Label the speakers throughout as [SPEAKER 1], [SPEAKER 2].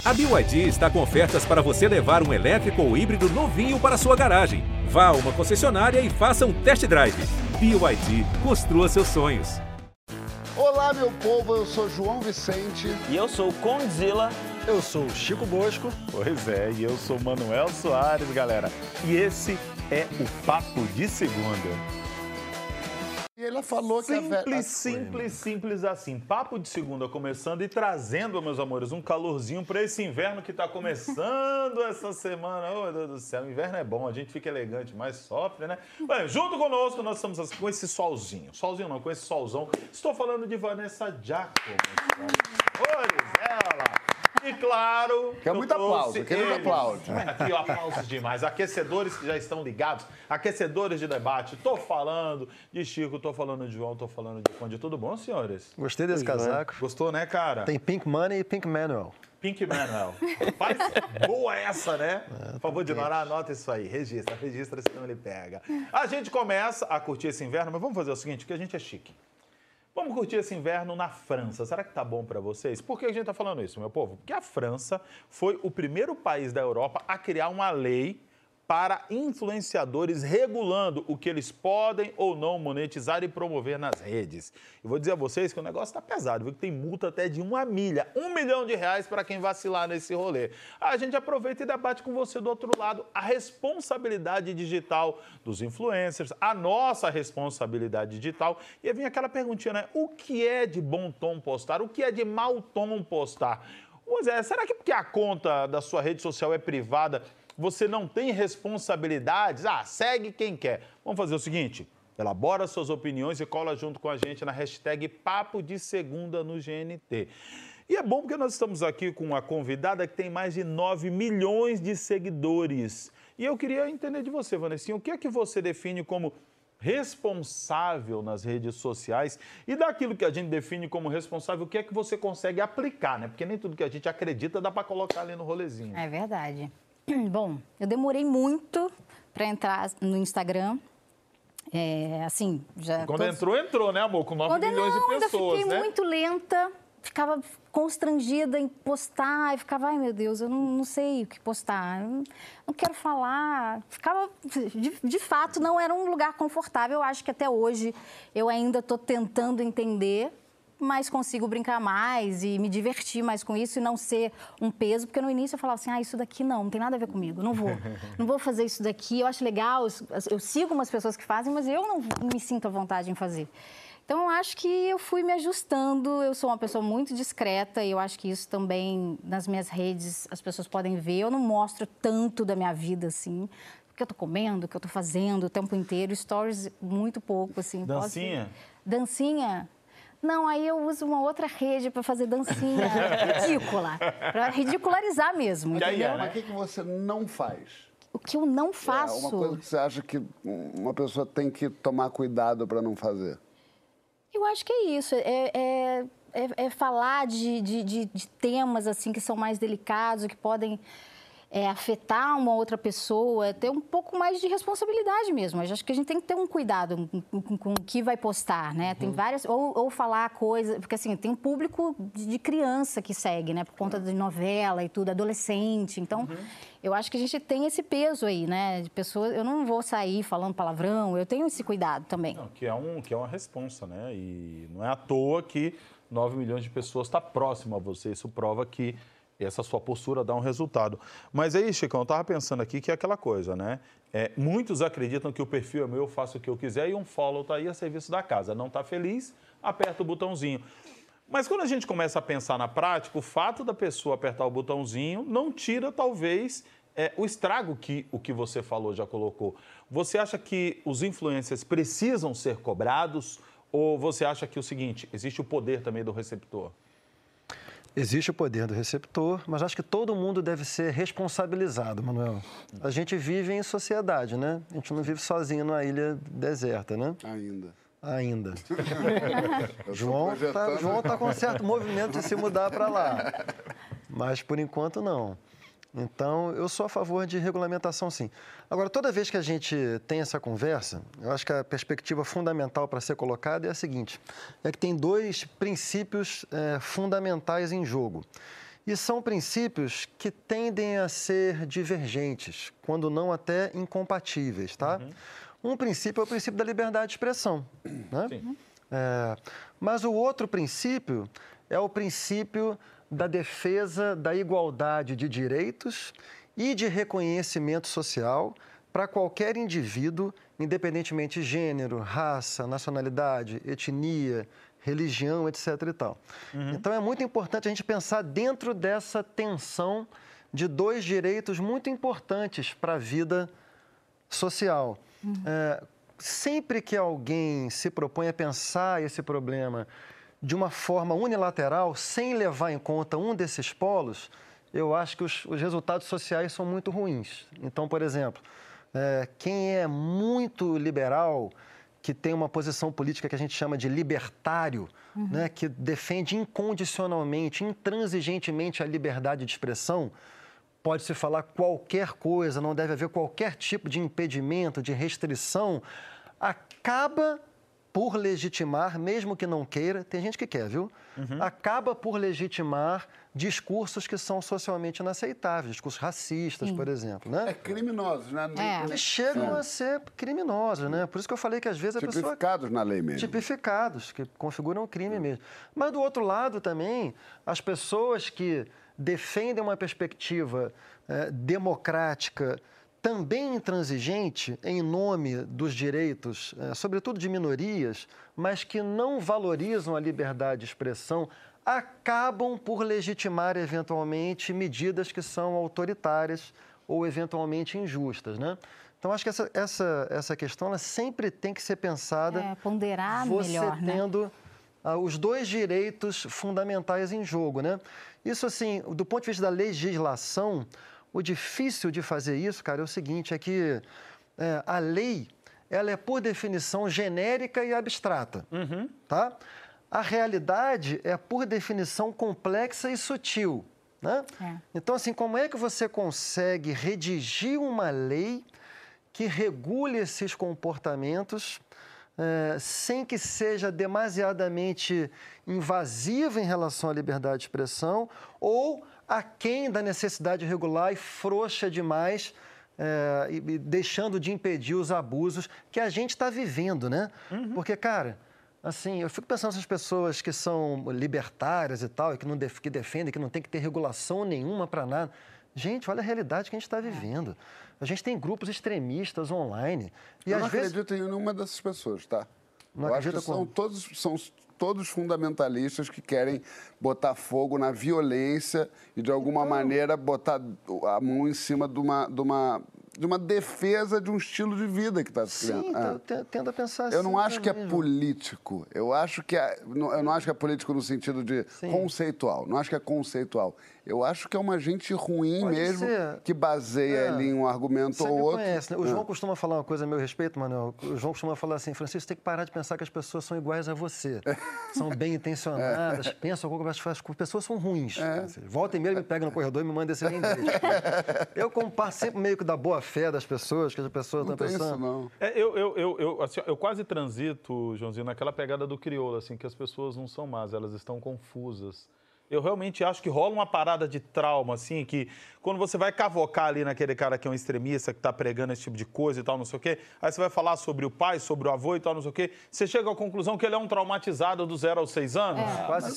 [SPEAKER 1] A BYD está com ofertas para você levar um elétrico ou híbrido novinho para sua garagem. Vá a uma concessionária e faça um test drive. BYD, construa seus sonhos.
[SPEAKER 2] Olá, meu povo, eu sou João Vicente.
[SPEAKER 3] E eu sou o Condzilla.
[SPEAKER 4] Eu sou o Chico Bosco.
[SPEAKER 5] Pois é, e eu sou Manuel Soares, galera. E esse é o Papo de Segunda.
[SPEAKER 2] E ela falou que
[SPEAKER 5] Simples assim. Papo de Segunda começando e trazendo, meus amores, um calorzinho para esse inverno que está começando essa semana. Oh, meu Deus do céu, o inverno é bom, a gente fica elegante, mas sofre, né? Bem, junto conosco nós estamos com esse solzinho. Solzinho não, com esse solzão. Estou falando de Vanessa Giacomo. Olha ela. E claro...
[SPEAKER 2] Quer muito aplauso, quer muito aplauso.
[SPEAKER 5] Aqui, ó, aplausos demais. Aquecedores que já estão ligados, aquecedores de debate. Tô falando de Chico, tô falando de João, tô falando de Conde. Tudo bom, senhores?
[SPEAKER 4] Gostei desse casaco.
[SPEAKER 5] Gostou, né, cara?
[SPEAKER 4] Tem Pink Money e Pink Manuel.
[SPEAKER 5] Pink Manuel. Rapaz, boa essa, né? Por favor, de Nora, anota isso aí. Registra, senão ele pega. A gente começa a curtir esse inverno, mas vamos fazer o seguinte, porque a gente é chique. Vamos curtir esse inverno na França. Será que tá bom para vocês? Por que a gente tá falando isso, meu povo? Porque a França foi o primeiro país da Europa a criar uma lei para influenciadores regulando o que eles podem ou não monetizar e promover nas redes. Eu vou dizer a vocês que o negócio está pesado, viu? Que tem multa até de 1 milha, R$1 milhão para quem vacilar nesse rolê. A gente aproveita e debate com você do outro lado a responsabilidade digital dos influencers, a nossa responsabilidade digital. E aí vem aquela perguntinha, né? O que é de bom tom postar? O que é de mau tom postar? Pois é, será que porque a conta da sua rede social é privada, você não tem responsabilidades? Segue quem quer. Vamos fazer o seguinte, elabora suas opiniões e cola junto com a gente na hashtag Papo de Segunda no GNT. E é bom porque nós estamos aqui com uma convidada que tem mais de 9 milhões de seguidores. E eu queria entender de você, Vanessinha, o que é que você define como responsável nas redes sociais e daquilo que a gente define como responsável, o que é que você consegue aplicar, né? Porque nem tudo que a gente acredita dá para colocar ali no rolezinho.
[SPEAKER 6] É verdade. Bom, eu demorei muito para entrar no Instagram. Assim, já...
[SPEAKER 5] Quando entrou, né, amor? Com 9 milhões de pessoas,
[SPEAKER 6] eu fiquei muito lenta, ficava constrangida em postar, e ficava, ai meu Deus, eu não sei o que postar, eu não quero falar. Ficava, de fato, não era um lugar confortável. Eu acho que até hoje eu ainda estou tentando entender, mas consigo brincar mais e me divertir mais com isso e não ser um peso, porque no início eu falava assim, isso daqui não tem nada a ver comigo, não vou fazer isso daqui, eu acho legal, eu sigo umas pessoas que fazem, mas eu não me sinto à vontade em fazer. Então, eu acho que eu fui me ajustando, eu sou uma pessoa muito discreta e eu acho que isso também, nas minhas redes, as pessoas podem ver, eu não mostro tanto da minha vida, assim, o que eu tô comendo, o que eu tô fazendo o tempo inteiro, stories muito pouco, assim.
[SPEAKER 5] Dancinha?
[SPEAKER 6] Dancinha? Não, aí eu uso uma outra rede para fazer dancinha ridícula, para ridicularizar mesmo, entendeu?
[SPEAKER 2] Mas o que você não faz?
[SPEAKER 6] O que eu não faço?
[SPEAKER 2] Uma coisa que você acha que uma pessoa tem que tomar cuidado para não fazer.
[SPEAKER 6] Eu acho que é isso, é falar de temas assim que são mais delicados, que podem afetar uma outra pessoa, ter um pouco mais de responsabilidade mesmo. Eu acho que a gente tem que ter um cuidado com o que vai postar, né? Tem várias... Ou falar coisas... Porque, assim, tem um público de criança que segue, né? Por conta de novela e tudo, adolescente. Então, eu acho que a gente tem esse peso aí, né? De pessoas... Eu não vou sair falando palavrão, eu tenho esse cuidado também.
[SPEAKER 5] Não, que é uma responsa, né? E não é à toa que 9 milhões de pessoas está próximo a você. Isso prova que essa sua postura dá um resultado. Mas aí, Chicão, eu estava pensando aqui que é aquela coisa, né? Muitos acreditam que o perfil é meu, eu faço o que eu quiser e um follow está aí a serviço da casa. Não está feliz? Aperta o botãozinho. Mas quando a gente começa a pensar na prática, o fato da pessoa apertar o botãozinho não tira, talvez, o estrago que o que você falou já colocou. Você acha que os influencers precisam ser cobrados ou você acha que é o seguinte, existe o poder também do receptor?
[SPEAKER 4] Existe o poder do receptor, mas acho que todo mundo deve ser responsabilizado, Manuel. A gente vive em sociedade, né? A gente não vive sozinho numa ilha deserta, né? Ainda. João tá com um certo movimento de se mudar para lá, mas por enquanto não. Então, eu sou a favor de regulamentação, sim. Agora, toda vez que a gente tem essa conversa, eu acho que a perspectiva fundamental para ser colocada é a seguinte, é que tem dois princípios fundamentais em jogo. E são princípios que tendem a ser divergentes, quando não até incompatíveis, tá? Um princípio é o princípio da liberdade de expressão, né?
[SPEAKER 5] Sim.
[SPEAKER 4] Mas o outro princípio é o princípio da defesa da igualdade de direitos e de reconhecimento social para qualquer indivíduo, independentemente de gênero, raça, nacionalidade, etnia, religião, etc. e tal. Então, é muito importante a gente pensar dentro dessa tensão de dois direitos muito importantes para a vida social. Sempre que alguém se propõe a pensar esse problema de uma forma unilateral, sem levar em conta um desses polos, eu acho que os resultados sociais são muito ruins. Então, por exemplo, quem é muito liberal, que tem uma posição política que a gente chama de libertário, né, que defende incondicionalmente, intransigentemente a liberdade de expressão, pode-se falar qualquer coisa, não deve haver qualquer tipo de impedimento, de restrição, acaba por legitimar, mesmo que não queira, tem gente que quer, viu? Acaba por legitimar discursos que são socialmente inaceitáveis, discursos racistas, por exemplo, né?
[SPEAKER 2] Criminosos, né?
[SPEAKER 4] Que chegam a ser criminosos, né? Por isso que eu falei que às vezes a pessoa...
[SPEAKER 2] Tipificados na lei mesmo.
[SPEAKER 4] Tipificados, que configuram crime mesmo. Mas do outro lado também, as pessoas que defendem uma perspectiva democrática, também intransigente em nome dos direitos, sobretudo de minorias, mas que não valorizam a liberdade de expressão, acabam por legitimar, eventualmente, medidas que são autoritárias ou, eventualmente, injustas, né? Então, acho que essa questão ela sempre tem que ser pensada...
[SPEAKER 6] ponderar melhor,
[SPEAKER 4] você tendo os dois direitos fundamentais em jogo, né? Isso, assim, do ponto de vista da legislação... O difícil de fazer isso, cara, é o seguinte, é que a lei, ela é, por definição, genérica e abstrata, tá? A realidade é, por definição, complexa e sutil, né? Então, assim, como é que você consegue redigir uma lei que regule esses comportamentos sem que seja demasiadamente invasiva em relação à liberdade de expressão ou aquém da necessidade regular e frouxa demais, e deixando de impedir os abusos que a gente está vivendo, né? Porque, cara, assim, eu fico pensando nessas pessoas que são libertárias e tal, e que defendem que não tem que ter regulação nenhuma para nada. Gente, olha a realidade que a gente está vivendo. A gente tem grupos extremistas online. E
[SPEAKER 2] eu
[SPEAKER 4] às
[SPEAKER 2] não
[SPEAKER 4] vezes...
[SPEAKER 2] acredito em nenhuma dessas pessoas, tá?
[SPEAKER 4] Não
[SPEAKER 2] eu acho
[SPEAKER 4] acredita
[SPEAKER 2] que são todos fundamentalistas que querem botar fogo na violência e, de alguma maneira, botar a mão em cima de uma defesa de um estilo de vida que está se criando.
[SPEAKER 4] Sim, eu tendo a pensar assim.
[SPEAKER 2] Eu não acho que é
[SPEAKER 4] mesmo.
[SPEAKER 2] político. Eu não acho que é político no sentido de conceitual. Não acho que é conceitual. Eu acho que é uma gente ruim
[SPEAKER 4] Pode
[SPEAKER 2] mesmo,
[SPEAKER 4] ser.
[SPEAKER 2] que baseia ali em um argumento
[SPEAKER 4] Você
[SPEAKER 2] ou
[SPEAKER 4] me
[SPEAKER 2] outro.
[SPEAKER 4] conhece, né? O João costuma falar uma coisa a meu respeito, Manuel. O João costuma falar assim, Francisco, você tem que parar de pensar que as pessoas são iguais a você. São bem intencionadas, pensam as pessoas são ruins. Volta e meia, ele me pega no corredor e me manda esse lembrete. Eu comparo sempre meio que da boa fé das pessoas, que as pessoas estão pensando.
[SPEAKER 2] Não.
[SPEAKER 5] Eu quase transito, Joãozinho, naquela pegada do crioulo, assim, que as pessoas não são más, elas estão confusas. Eu realmente acho que rola uma parada de trauma, assim, que quando você vai cavocar ali naquele cara que é um extremista, que está pregando esse tipo de coisa e tal, não sei o quê, aí você vai falar sobre o pai, sobre o avô e tal, não sei o quê, você chega à conclusão que ele é um traumatizado do 0 aos 6 anos.
[SPEAKER 2] Mas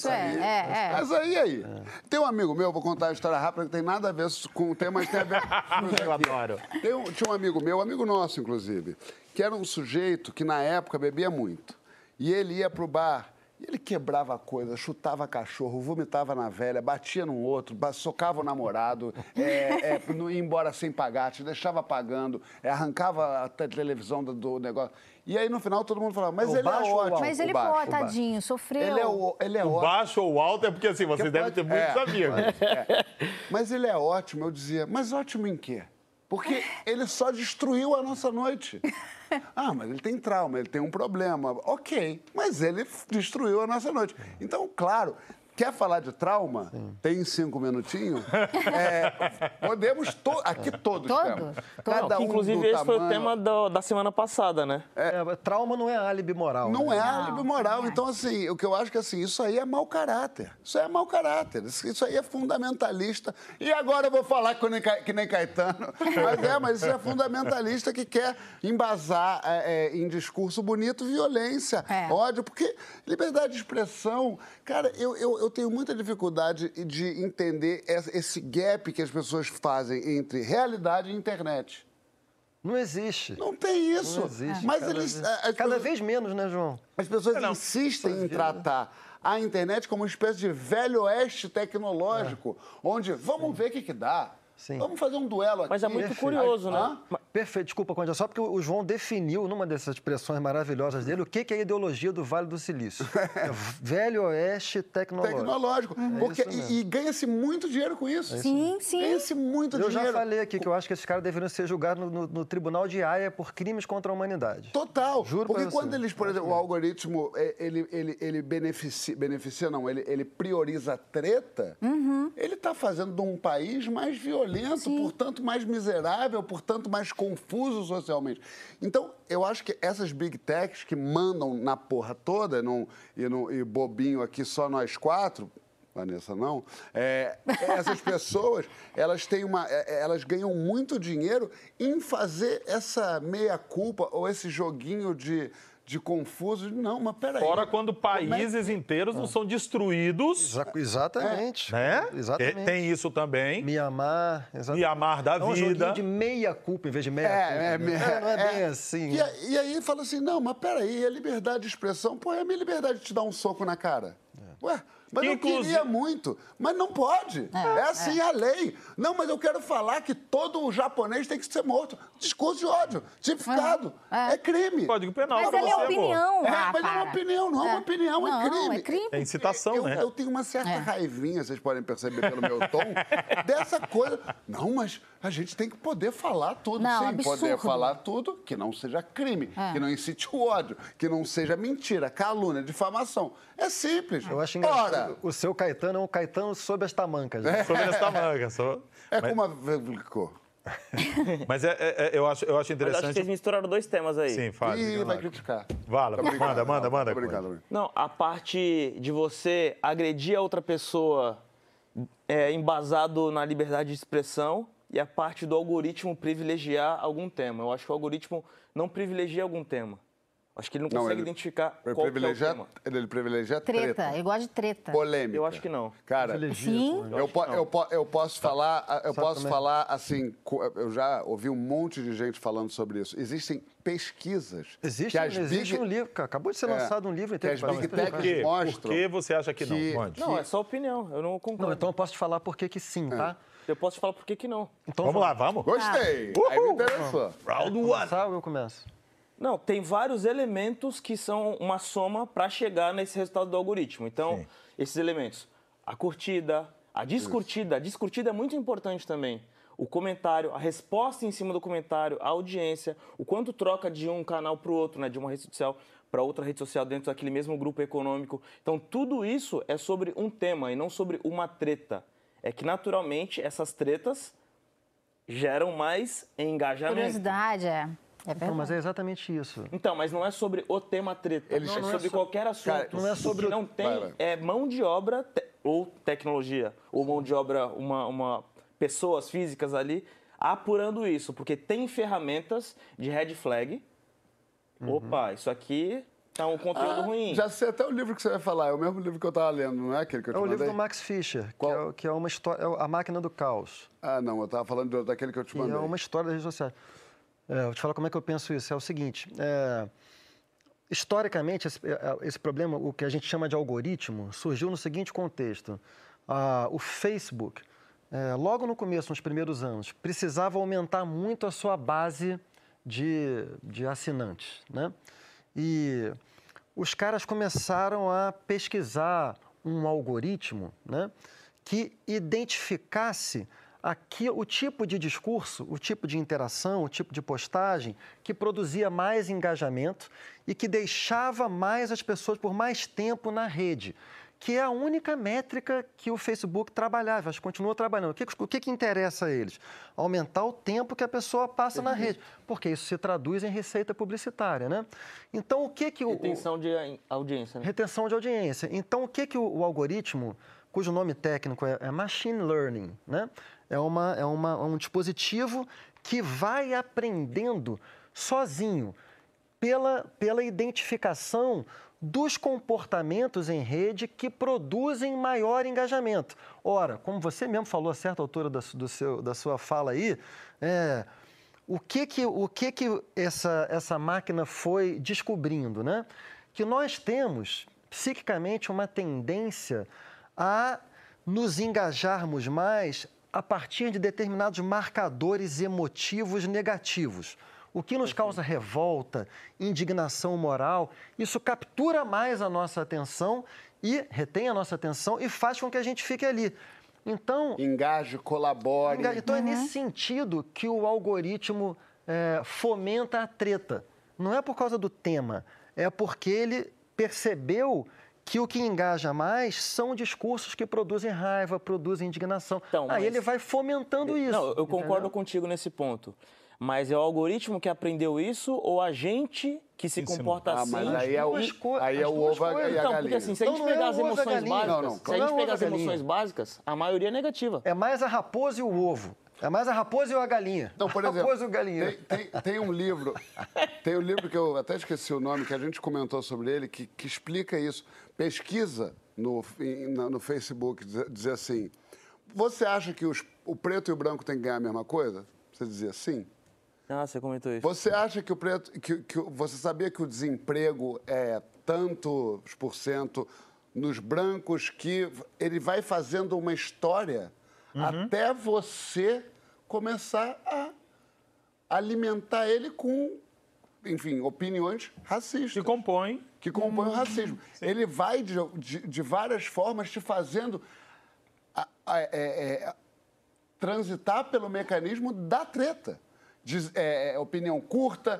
[SPEAKER 2] aí. Tem um amigo meu, vou contar a história rápida, que tem nada a ver com o tema, mas tem a ver com
[SPEAKER 5] Eu adoro.
[SPEAKER 2] Tinha um amigo meu, amigo nosso, inclusive, que era um sujeito que, na época, bebia muito. E ele ia pro bar... E ele quebrava coisa, chutava cachorro, vomitava na velha, batia num outro, socava o namorado, não ia embora sem pagar, te deixava pagando, arrancava a televisão do negócio. E aí, no final, todo mundo falava, mas ele é ótimo.
[SPEAKER 6] Mas ele, tadinho, sofreu.
[SPEAKER 2] Ele é
[SPEAKER 5] o
[SPEAKER 2] ótimo.
[SPEAKER 5] Baixo ou alto é porque, assim, vocês devem ter muitos amigos.
[SPEAKER 2] Mas ele é ótimo, eu dizia, mas ótimo em quê? Porque ele só destruiu a nossa noite. Mas ele tem trauma, ele tem um problema. Ok, mas ele destruiu a nossa noite. Então, claro, Quer falar de trauma? Tem 5 minutinhos? Podemos, aqui todos temos. Cada um
[SPEAKER 3] inclusive,
[SPEAKER 2] do
[SPEAKER 3] esse foi o
[SPEAKER 2] tamanho.
[SPEAKER 3] tema da semana passada, né?
[SPEAKER 4] Trauma não é álibi moral.
[SPEAKER 2] Não
[SPEAKER 4] né?
[SPEAKER 2] é álibi moral. Então, assim, o que eu acho que assim, isso aí é mau caráter. Isso aí é mau caráter. Isso aí é fundamentalista. E agora eu vou falar que nem Caetano. Mas isso é fundamentalista que quer embasar em discurso bonito violência, ódio. Porque liberdade de expressão... Cara, eu tenho muita dificuldade de entender esse gap que as pessoas fazem entre realidade e internet.
[SPEAKER 4] Não existe.
[SPEAKER 2] Não tem isso.
[SPEAKER 4] Não existe.
[SPEAKER 2] Mas
[SPEAKER 4] cada vez menos, né, João?
[SPEAKER 2] As pessoas insistem em tratar a internet como uma espécie de velho oeste tecnológico, onde vamos ver o que dá.
[SPEAKER 4] Sim.
[SPEAKER 2] Vamos fazer um duelo aqui.
[SPEAKER 3] Mas é muito curioso, né?
[SPEAKER 4] Perfeito, desculpa, Conde, só porque o João definiu, numa dessas expressões maravilhosas dele, o que é a ideologia do Vale do Silício. Velho oeste tecnológico.
[SPEAKER 2] Porque, e ganha-se muito dinheiro com isso.
[SPEAKER 6] Sim.
[SPEAKER 2] Ganha-se muito dinheiro.
[SPEAKER 4] Eu já falei aqui que eu acho que esses caras deveriam ser julgados no Tribunal de Haia por crimes contra a humanidade.
[SPEAKER 2] Total.
[SPEAKER 4] Juro
[SPEAKER 2] porque
[SPEAKER 4] pra
[SPEAKER 2] quando
[SPEAKER 4] você.
[SPEAKER 2] eles, por exemplo, o algoritmo, ele beneficia não, ele prioriza a treta, ele está fazendo de um país mais violento, portanto mais miserável, portanto mais confuso socialmente. Então, eu acho que essas big techs que mandam na porra toda, e bobinho aqui só nós 4... Vanessa, não. Essas pessoas, elas ganham muito dinheiro em fazer essa meia-culpa ou esse joguinho de confuso. Não, mas peraí.
[SPEAKER 5] Fora quando países inteiros não são destruídos.
[SPEAKER 4] Exatamente.
[SPEAKER 5] Né?
[SPEAKER 4] Exatamente.
[SPEAKER 5] Tem isso também.
[SPEAKER 4] Mianmar,
[SPEAKER 5] Mianmar da
[SPEAKER 4] vida. É um joguinho de meia-culpa em vez de meia-culpa. Não é bem assim.
[SPEAKER 2] E aí fala assim, não, mas peraí, a liberdade de expressão, é a minha liberdade de te dar um soco na cara. Ué, mas eu queria muito, mas não pode. É assim a lei. Não, mas eu quero falar que todo japonês tem que ser morto. Discurso de ódio, tipificado. É crime.
[SPEAKER 5] Código penal.
[SPEAKER 6] Mas
[SPEAKER 5] pra
[SPEAKER 6] é
[SPEAKER 5] você,
[SPEAKER 6] opinião.
[SPEAKER 2] Mas é uma opinião, não é uma opinião, é crime.
[SPEAKER 6] É crime.
[SPEAKER 5] É incitação, né?
[SPEAKER 2] Eu tenho uma certa raivinha, vocês podem perceber pelo meu tom, dessa coisa. Não, mas a gente tem que poder falar tudo.
[SPEAKER 6] Não,
[SPEAKER 2] Sim,
[SPEAKER 6] absurdo.
[SPEAKER 2] poder falar tudo que não seja crime, que não incite o ódio, que não seja mentira, calúnia, difamação. É simples.
[SPEAKER 4] Eu acho engraçado. O seu Caetano é um Caetano sob as tamancas. Né?
[SPEAKER 5] Sobre essa manga.
[SPEAKER 2] Como a...
[SPEAKER 5] Mas eu acho
[SPEAKER 3] Mas
[SPEAKER 5] interessante...
[SPEAKER 3] acho que vocês misturaram dois temas aí.
[SPEAKER 5] Sim, fala.
[SPEAKER 2] Ih, vai criticar.
[SPEAKER 5] Vala, manda.
[SPEAKER 2] Obrigado.
[SPEAKER 3] Não, a parte de você agredir a outra pessoa embasado na liberdade de expressão e a parte do algoritmo privilegiar algum tema. Eu acho que o algoritmo não privilegia algum tema. Acho que ele não consegue identificar qual que é o tema.
[SPEAKER 2] Ele privilegia
[SPEAKER 6] Treta, eu gosto de treta.
[SPEAKER 2] polêmica.
[SPEAKER 3] Eu acho que não.
[SPEAKER 2] Cara,
[SPEAKER 6] Sim.
[SPEAKER 2] eu posso falar, assim, eu já ouvi um monte de gente falando sobre isso. Existem pesquisas.
[SPEAKER 4] Existe um livro, acabou de ser lançado um livro.
[SPEAKER 2] Que as big techs mostram.
[SPEAKER 5] Por que você acha que não, Conde?
[SPEAKER 3] Não, é só opinião. Eu não concordo.
[SPEAKER 4] Não, então eu posso te falar por que sim, tá?
[SPEAKER 3] Eu posso te falar por que não.
[SPEAKER 4] Então,
[SPEAKER 5] Vamos lá, vamos?
[SPEAKER 2] Gostei. Aí me interessou.
[SPEAKER 5] Round one.
[SPEAKER 4] Começar ou eu começo?
[SPEAKER 3] Não, tem vários elementos que são uma soma para chegar nesse resultado do algoritmo. Então, esses elementos, a curtida, a descurtida. A descurtida é muito importante também. O comentário, a resposta em cima do comentário, a audiência, o quanto troca de um canal para o outro, né, de uma rede social para outra rede social dentro daquele mesmo grupo econômico. Então, tudo isso é sobre um tema e não sobre uma treta. É que, naturalmente, essas tretas geram mais engajamento.
[SPEAKER 6] Curiosidade,
[SPEAKER 4] Não, mas é exatamente isso.
[SPEAKER 3] Então, mas não é sobre o tema treta. É sobre qualquer assunto.
[SPEAKER 2] Cara,
[SPEAKER 4] não é sobre
[SPEAKER 3] o que não tem mão de obra ou tecnologia, ou mão de obra, pessoas físicas ali apurando isso, porque tem ferramentas de red flag. Opa, isso aqui tá um conteúdo ruim.
[SPEAKER 2] Já sei até o livro que você vai falar. É o mesmo livro que eu estava lendo, não é aquele que eu te
[SPEAKER 4] É o
[SPEAKER 2] mandei?
[SPEAKER 4] livro do Max Fischer, que é uma história, A Máquina do Caos.
[SPEAKER 2] Ah, não, eu estava falando daquele que eu te mandei.
[SPEAKER 4] E é uma história das redes sociais. Eu vou te falar como é que eu penso isso. É o seguinte, historicamente, esse problema, o que a gente chama de algoritmo, surgiu no seguinte contexto. O Facebook, logo no começo, nos primeiros anos, precisava aumentar muito a sua base de assinantes, né? E os caras começaram a pesquisar um algoritmo, né, que identificasse o tipo de discurso, o tipo de interação, o tipo de postagem que produzia mais engajamento e que deixava mais as pessoas por mais tempo na rede. que é a única métrica que o Facebook trabalhava, acho que continua trabalhando. O que interessa a eles? Aumentar o tempo que a pessoa passa na rede, porque isso se traduz em receita publicitária, né? Então, o que o...
[SPEAKER 3] Retenção de audiência, né?
[SPEAKER 4] Retenção de audiência. Então, o que o algoritmo, cujo nome técnico é Machine Learning, né? É um dispositivo que vai aprendendo sozinho pela identificação dos comportamentos em rede que produzem maior engajamento. Ora, como você mesmo falou a certa altura da sua fala aí, o que essa máquina foi descobrindo, né? Que nós temos, psiquicamente, uma tendência a nos engajarmos mais a partir de determinados marcadores emotivos negativos. O que nos causa revolta, indignação moral, isso captura mais a nossa atenção e retém a nossa atenção e faz com que a gente fique ali. Então...
[SPEAKER 2] Engaje, colabore.
[SPEAKER 4] Então, é nesse sentido que o algoritmo fomenta a treta. Não é por causa do tema, é porque ele percebeu que o que engaja mais são discursos que produzem raiva, produzem indignação. Então, aí ele vai fomentando isso.
[SPEAKER 3] Não, eu concordo contigo nesse ponto. Mas é o algoritmo que aprendeu isso ou a gente que se comporta assim?
[SPEAKER 2] Mas aí é o ovo e a galinha.
[SPEAKER 3] Então, porque assim, se a gente pegar as emoções básicas, se a gente pegar as emoções básicas, a maioria é negativa.
[SPEAKER 4] É mais a raposa e o ovo. É mais a raposa e a galinha.
[SPEAKER 2] Não, por exemplo,
[SPEAKER 4] raposa e o galinha.
[SPEAKER 2] Tem um livro que eu até esqueci o nome, que a gente comentou sobre ele, que explica isso. Pesquisa no Facebook, dizer assim, você acha que o preto e o branco têm que ganhar a mesma coisa? Você dizia sim.
[SPEAKER 3] Ah, você comentou isso.
[SPEAKER 2] Você acha que o preto... você sabia que o desemprego é tantos % nos brancos que ele vai fazendo uma história até você começar a alimentar ele com, enfim, opiniões racistas.
[SPEAKER 5] Que compõem
[SPEAKER 2] o racismo. Sim. Ele vai, de várias formas, te fazendo transitar pelo mecanismo da treta. Opinião curta,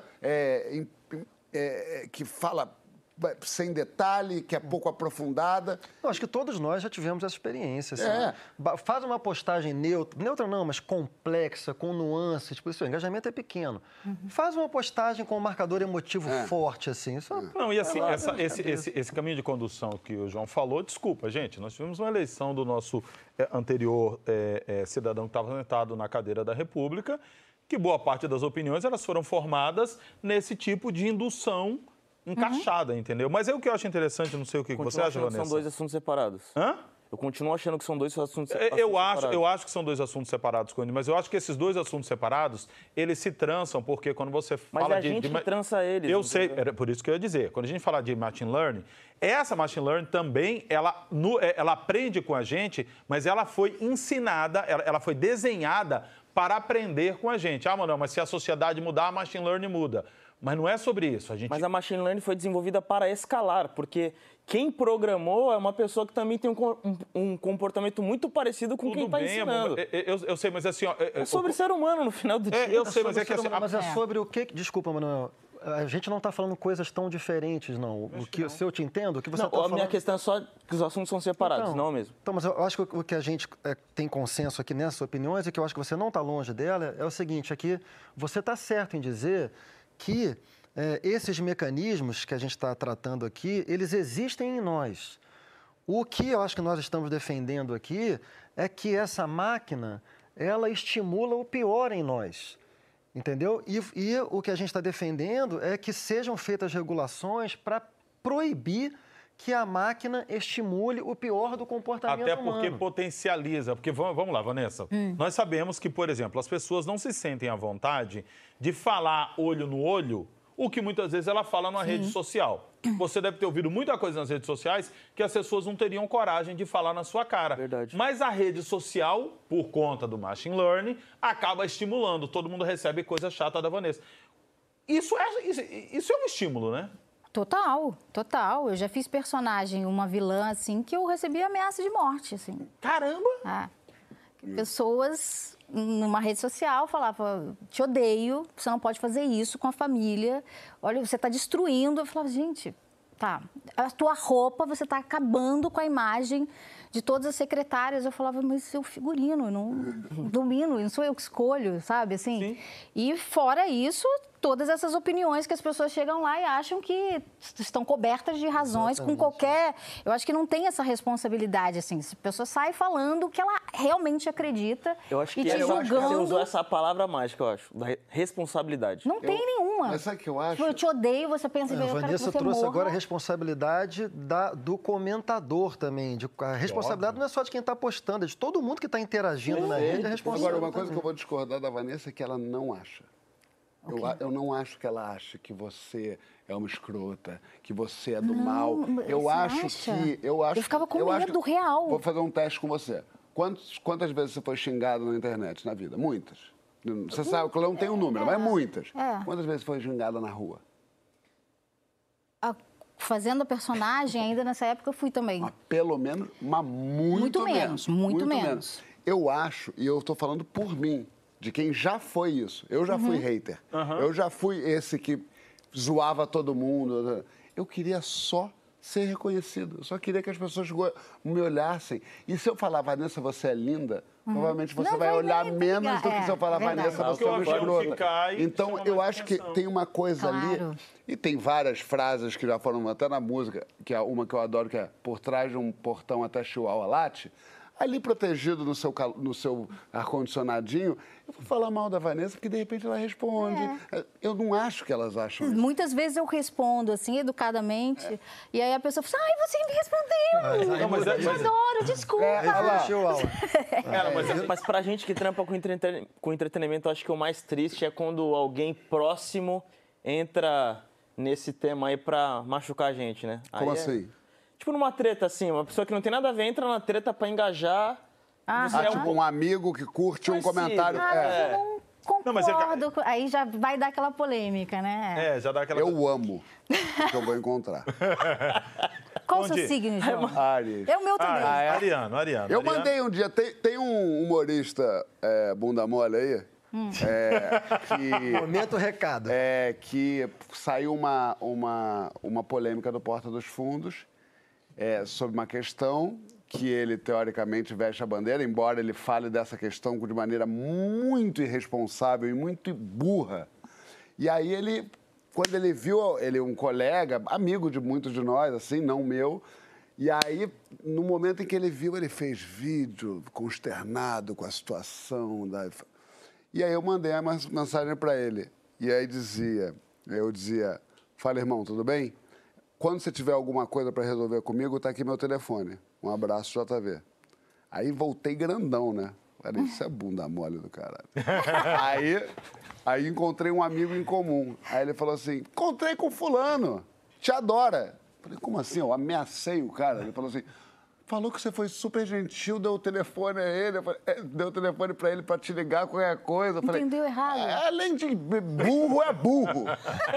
[SPEAKER 2] que fala sem detalhe, que é pouco aprofundada.
[SPEAKER 4] Eu acho que todos nós já tivemos essa experiência. Assim. Faz uma postagem neutra não, mas complexa, com nuances, por isso o engajamento é pequeno. Faz uma postagem com um marcador emotivo forte, assim.
[SPEAKER 5] Não, e assim, esse caminho de condução que o João falou, desculpa, gente, nós tivemos uma eleição do nosso anterior cidadão que estava sentado na cadeira da República, que boa parte das opiniões elas foram formadas nesse tipo de indução encaixada, entendeu? Mas o que eu acho interessante, não sei o que você acha, Vanessa.
[SPEAKER 3] São dois assuntos separados.
[SPEAKER 5] Hã?
[SPEAKER 3] Eu continuo achando que são dois assuntos
[SPEAKER 5] separados. Eu acho que são dois assuntos separados, Cunha, mas eu acho que esses dois assuntos separados, eles se trançam, porque quando você fala
[SPEAKER 3] mas a gente que trança eles.
[SPEAKER 5] Eu sei, era por isso que eu ia dizer. Quando a gente fala de machine learning, essa machine learning também, ela aprende com a gente, mas ela foi ensinada, ela foi desenhada para aprender com a gente. Ah, Manuel, mas se a sociedade mudar, a machine learning muda. Mas não é sobre isso.
[SPEAKER 3] Mas a machine learning foi desenvolvida para escalar, porque quem programou é uma pessoa que também tem um comportamento muito parecido com quem está ensinando.
[SPEAKER 5] Eu sei, mas assim...
[SPEAKER 3] É sobre ser humano no final do dia.
[SPEAKER 5] Eu sei, mas é que assim...
[SPEAKER 4] Mas é sobre o que... Desculpa, Manuel. A gente não está falando coisas tão diferentes, não. Se eu te entendo, o que você está falando...
[SPEAKER 3] A minha questão é só que os assuntos são separados, não mesmo.
[SPEAKER 4] Então, mas eu acho que o que a gente tem consenso aqui nessas opiniões, e que eu acho que você não está longe dela, é o seguinte, é que você está certo em dizer que esses mecanismos que a gente está tratando aqui, eles existem em nós. O que eu acho que nós estamos defendendo aqui é que essa máquina, ela estimula o pior em nós. Entendeu? E o que a gente está defendendo é que sejam feitas regulações para proibir que a máquina estimule o pior do comportamento humano.
[SPEAKER 5] Até porque potencializa. Porque, vamos lá, Vanessa. Nós sabemos que, por exemplo, as pessoas não se sentem à vontade de falar olho no olho o que muitas vezes ela fala numa rede social. Você deve ter ouvido muita coisa nas redes sociais que as pessoas não teriam coragem de falar na sua cara.
[SPEAKER 3] Verdade.
[SPEAKER 5] Mas a rede social, por conta do machine learning, acaba estimulando. Todo mundo recebe coisa chata da Vanessa. Isso é um estímulo, né?
[SPEAKER 6] Total. Eu já fiz personagem, uma vilã, assim, que eu recebi ameaça de morte, assim.
[SPEAKER 5] Caramba!
[SPEAKER 6] Pessoas numa rede social falavam, te odeio, você não pode fazer isso com a família, olha, você está destruindo. Eu falava, gente, tá, a tua roupa, você tá acabando com a imagem de todas as secretárias. Eu falava, mas seu figurino, eu não domino, não sou eu que escolho, sabe, assim?
[SPEAKER 3] Sim.
[SPEAKER 6] E fora isso, todas essas opiniões que as pessoas chegam lá e acham que estão cobertas de razões com qualquer... Eu acho que não tem essa responsabilidade, assim. Se a pessoa sai falando o que ela realmente acredita
[SPEAKER 3] Eu acho
[SPEAKER 6] e
[SPEAKER 3] que
[SPEAKER 6] te
[SPEAKER 3] você
[SPEAKER 6] julgando...
[SPEAKER 3] usou essa palavra mágica, eu acho, da responsabilidade.
[SPEAKER 6] Não tem nenhuma.
[SPEAKER 2] Mas sabe o que eu acho?
[SPEAKER 6] Eu te odeio, você pensa,
[SPEAKER 4] A
[SPEAKER 6] eu quero que
[SPEAKER 4] Vanessa
[SPEAKER 6] você
[SPEAKER 4] trouxe
[SPEAKER 6] morra.
[SPEAKER 4] agora a responsabilidade do comentador também. A responsabilidade não é só de quem está postando, é de todo mundo que está interagindo na rede, é responsável.
[SPEAKER 2] Agora, uma coisa que eu vou discordar da Vanessa é que ela não acha. Eu não acho que ela acha que você é uma escrota, que você é do mal. Eu
[SPEAKER 6] você
[SPEAKER 2] acho
[SPEAKER 6] acha?
[SPEAKER 2] que... Eu
[SPEAKER 6] ficava com
[SPEAKER 2] eu acho
[SPEAKER 6] medo
[SPEAKER 2] que-
[SPEAKER 6] real.
[SPEAKER 2] Vou fazer um teste com você. Quantas vezes você foi xingado na internet, na vida? Muitas. Você sabe que eu não tenho um número, mas muitas.
[SPEAKER 6] É.
[SPEAKER 2] Quantas vezes foi xingada na rua?
[SPEAKER 6] Fazendo a personagem, ainda nessa época eu fui também.
[SPEAKER 2] Mas pelo menos, mas muito menos.
[SPEAKER 6] Muito menos.
[SPEAKER 2] Eu acho, e eu estou falando por mim, de quem já foi isso. Eu já fui hater. Eu já fui esse que zoava todo mundo. Eu queria só ser reconhecido. Eu só queria que as pessoas me olhassem. E se eu falar, Vanessa, você é linda, provavelmente você
[SPEAKER 6] Não
[SPEAKER 2] vai
[SPEAKER 6] vai
[SPEAKER 2] olhar
[SPEAKER 6] nem
[SPEAKER 2] menos do que
[SPEAKER 6] ligar.
[SPEAKER 2] se eu falar,
[SPEAKER 6] Verdade.
[SPEAKER 2] Vanessa, você
[SPEAKER 5] Porque
[SPEAKER 2] é
[SPEAKER 5] o
[SPEAKER 2] uma
[SPEAKER 5] avião
[SPEAKER 2] escrota.
[SPEAKER 5] fica aí,
[SPEAKER 2] Então,
[SPEAKER 5] chama
[SPEAKER 2] eu
[SPEAKER 5] mais
[SPEAKER 2] acho que
[SPEAKER 5] atenção.
[SPEAKER 2] tem uma coisa ali,
[SPEAKER 6] Claro.
[SPEAKER 2] e tem várias frases que já foram até na música, que é uma que eu adoro, que é por trás de um portão até Chihuahua late. Ali protegido no seu ar-condicionadinho, eu vou falar mal da Vanessa, porque de repente ela responde. Eu não acho que elas acham isso.
[SPEAKER 6] Muitas vezes eu respondo, assim, educadamente, e aí a pessoa fala, ai, você me respondeu!
[SPEAKER 5] Não, mas
[SPEAKER 6] Eu adoro, desculpa!
[SPEAKER 2] olha lá.
[SPEAKER 3] Cara, mas pra gente que trampa com entretenimento, eu acho que o mais triste é quando alguém próximo entra nesse tema aí pra machucar a gente, né?
[SPEAKER 2] Como
[SPEAKER 3] Aí
[SPEAKER 2] assim?
[SPEAKER 3] Tipo numa treta, assim, uma pessoa que não tem nada a ver entra na treta pra engajar. Você é
[SPEAKER 2] Tipo um amigo que curte um
[SPEAKER 3] Conhecido.
[SPEAKER 2] comentário.
[SPEAKER 6] Ah, mas eu não concordo.
[SPEAKER 5] Não, mas
[SPEAKER 6] Aí já vai dar aquela polêmica, né?
[SPEAKER 5] Já dá aquela...
[SPEAKER 2] Eu amo o que eu vou encontrar.
[SPEAKER 6] Qual o
[SPEAKER 5] Onde?
[SPEAKER 6] seu signo, João?
[SPEAKER 2] Ares.
[SPEAKER 6] É o meu também.
[SPEAKER 5] Ariano.
[SPEAKER 2] Eu
[SPEAKER 5] Ariano.
[SPEAKER 2] mandei um dia, tem um humorista bunda mole aí, que...
[SPEAKER 4] Momento recado.
[SPEAKER 2] que saiu uma polêmica do Porta dos Fundos sobre uma questão que ele, teoricamente, veste a bandeira, embora ele fale dessa questão de maneira muito irresponsável e muito burra. E aí ele, quando ele viu, ele é um colega, amigo de muitos de nós, assim, não meu, e aí, no momento em que ele viu, ele fez vídeo consternado com a situação da... E aí eu mandei uma mensagem para ele. E aí eu dizia, fala, irmão, tudo bem? Quando você tiver alguma coisa para resolver comigo, tá aqui meu telefone. Um abraço, JV. Aí voltei grandão, né? Falei, isso é bunda mole do caralho. aí encontrei um amigo em comum. Aí ele falou assim, encontrei com fulano, te adora. Falei, como assim? Eu ameacei o cara. Ele falou assim... Falou que você foi super gentil, deu o telefone a ele, deu o telefone pra ele pra te ligar qualquer coisa. Eu falei,
[SPEAKER 6] Entendeu errado.
[SPEAKER 2] Além de burro, é burro.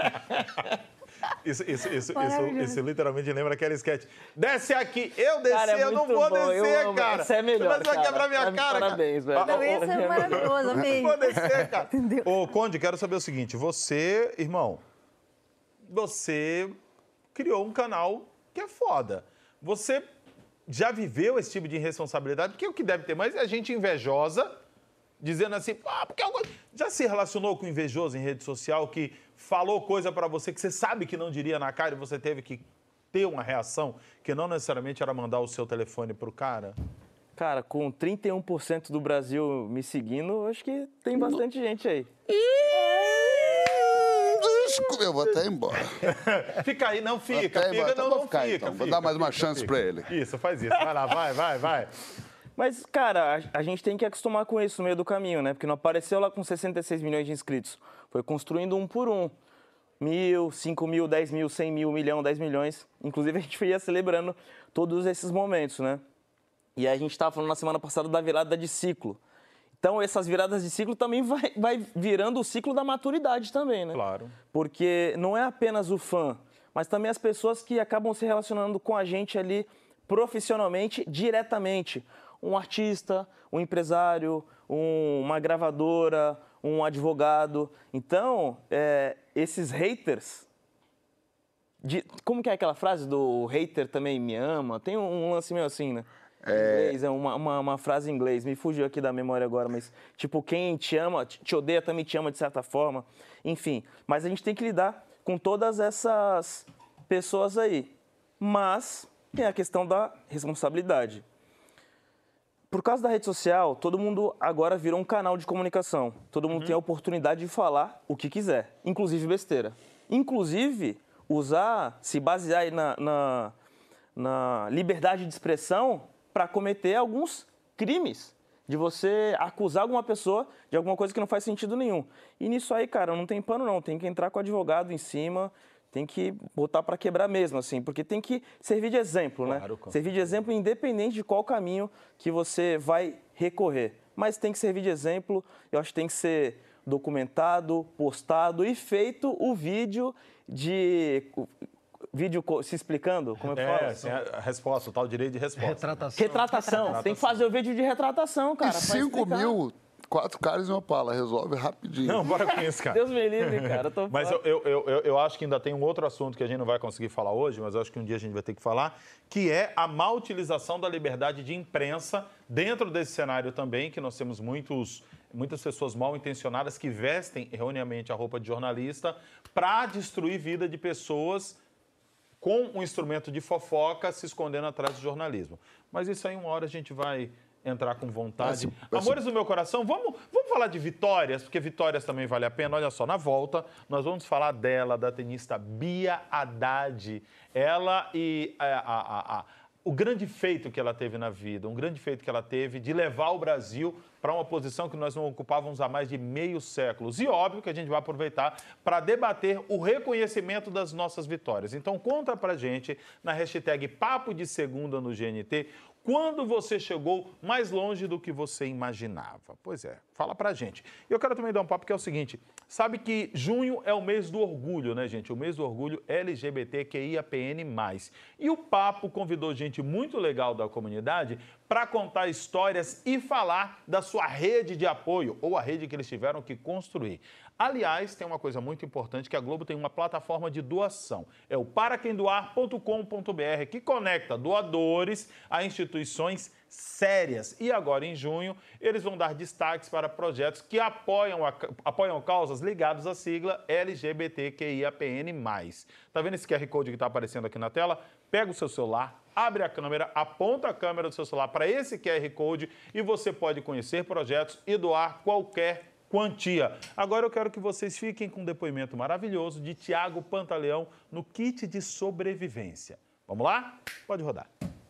[SPEAKER 5] Isso literalmente lembra aquela sketch. Desce aqui, eu descer,
[SPEAKER 3] Cara, é
[SPEAKER 5] eu não
[SPEAKER 3] muito
[SPEAKER 5] vou
[SPEAKER 3] bom, eu
[SPEAKER 5] descer,
[SPEAKER 3] amo.
[SPEAKER 5] cara.
[SPEAKER 3] Essa é melhor,
[SPEAKER 5] Você vai
[SPEAKER 3] cara.
[SPEAKER 5] quebrar minha cara,
[SPEAKER 3] Parabéns,
[SPEAKER 5] cara.
[SPEAKER 3] velho.
[SPEAKER 6] Não, esse é maravilhoso, amei.
[SPEAKER 5] Não vou descer, cara. Ô, Conde, quero saber o seguinte. Você, irmão, você criou um canal que é foda. Você já viveu esse tipo de irresponsabilidade? Porque é o que deve ter mais é gente invejosa, dizendo assim, porque já se relacionou com invejoso em rede social que falou coisa pra você que você sabe que não diria na cara e você teve que ter uma reação que não necessariamente era mandar o seu telefone pro cara?
[SPEAKER 3] Cara, com 31% do Brasil me seguindo, acho que tem bastante gente aí.
[SPEAKER 2] Eu vou até embora.
[SPEAKER 5] Fica aí, não fica.
[SPEAKER 2] Até embora.
[SPEAKER 5] Fica,
[SPEAKER 2] Então
[SPEAKER 5] não
[SPEAKER 2] vou ficar,
[SPEAKER 5] fica.
[SPEAKER 2] então. Vou dar mais uma chance pra ele.
[SPEAKER 5] Isso, faz isso. Vai lá, vai.
[SPEAKER 3] Mas, cara, a gente tem que acostumar com isso no meio do caminho, né? Porque não apareceu lá com 66 milhões de inscritos. Foi construindo um por um. 1.000, 5.000, 10 mil, 100 mil, 1 milhão, 10 milhões. Inclusive, a gente ia celebrando todos esses momentos, né? E aí a gente estava falando na semana passada da virada de ciclo. Então, essas viradas de ciclo também vai virando o ciclo da maturidade também, né?
[SPEAKER 5] Claro.
[SPEAKER 3] Porque não é apenas o fã, mas também as pessoas que acabam se relacionando com a gente ali profissionalmente, diretamente. Um artista, um empresário, uma gravadora, um advogado. Então, esses haters, Como que é aquela frase do hater também me ama? Tem um lance meio assim, né? Em inglês, é uma frase em inglês, me fugiu aqui da memória agora, mas tipo, quem te ama, te odeia também te ama de certa forma. Enfim, mas a gente tem que lidar com todas essas pessoas aí. Mas tem a questão da responsabilidade. Por causa da rede social, todo mundo agora virou um canal de comunicação. Todo mundo tem a oportunidade de falar o que quiser, inclusive besteira. Inclusive, se basear aí na liberdade de expressão para cometer alguns crimes. De você acusar alguma pessoa de alguma coisa que não faz sentido nenhum. E nisso aí, cara, não tem pano não. Tem que entrar com o advogado em cima, tem que botar para quebrar mesmo, assim. Porque tem que servir de exemplo, claro, né? Servir de exemplo independente de qual caminho que você vai recorrer. Mas tem que servir de exemplo, eu acho que tem que ser documentado, postado e feito o vídeo se explicando, como é que fala?
[SPEAKER 5] Sim, a resposta, o tal direito de resposta.
[SPEAKER 3] Retratação. Tem que fazer o vídeo de retratação, cara.
[SPEAKER 2] E 5 mil, 4 caras e uma pala, resolve rapidinho.
[SPEAKER 5] Não, bora com isso, cara.
[SPEAKER 3] Deus me livre, cara.
[SPEAKER 5] Mas eu acho que ainda tem um outro assunto que a gente não vai conseguir falar hoje, mas eu acho que um dia a gente vai ter que falar, que é a má utilização da liberdade de imprensa dentro desse cenário também, que nós temos muitas pessoas mal intencionadas que vestem erroneamente a roupa de jornalista para destruir vida de pessoas com um instrumento de fofoca se escondendo atrás do jornalismo. Mas isso aí, uma hora a gente vai entrar com vontade. Amores do meu coração, vamos falar de vitórias, porque vitórias também vale a pena. Olha só, na volta, nós vamos falar dela, da tenista Bia Haddad. Ela e o grande feito que ela teve na vida, um grande feito que ela teve de levar o Brasil para uma posição que nós não ocupávamos há mais de meio século. E óbvio que a gente vai aproveitar para debater o reconhecimento das nossas vitórias. Então conta pra gente na hashtag Papo de Segunda no GNT, quando você chegou mais longe do que você imaginava. Pois é, fala pra gente. E eu quero também dar um papo que é o seguinte, sabe que junho é o mês do orgulho, né, gente? O mês do orgulho LGBTQIAPN+. E o Papo convidou gente muito legal da comunidade para contar histórias e falar da sua rede de apoio, ou a rede que eles tiveram que construir. Aliás, tem uma coisa muito importante, que a Globo tem uma plataforma de doação. É o paraquemdoar.com.br, que conecta doadores a instituições sérias. E agora, em junho, eles vão dar destaques para projetos que apoiam causas ligadas à sigla LGBTQIAPN+. Tá vendo esse QR Code que está aparecendo aqui na tela? Pega o seu celular, abre a câmera, aponta a câmera do seu celular para esse QR Code e você pode conhecer projetos e doar qualquer quantia. Agora eu quero que vocês fiquem com um depoimento maravilhoso de Tiago Pantaleão no kit de sobrevivência. Vamos lá? Pode rodar.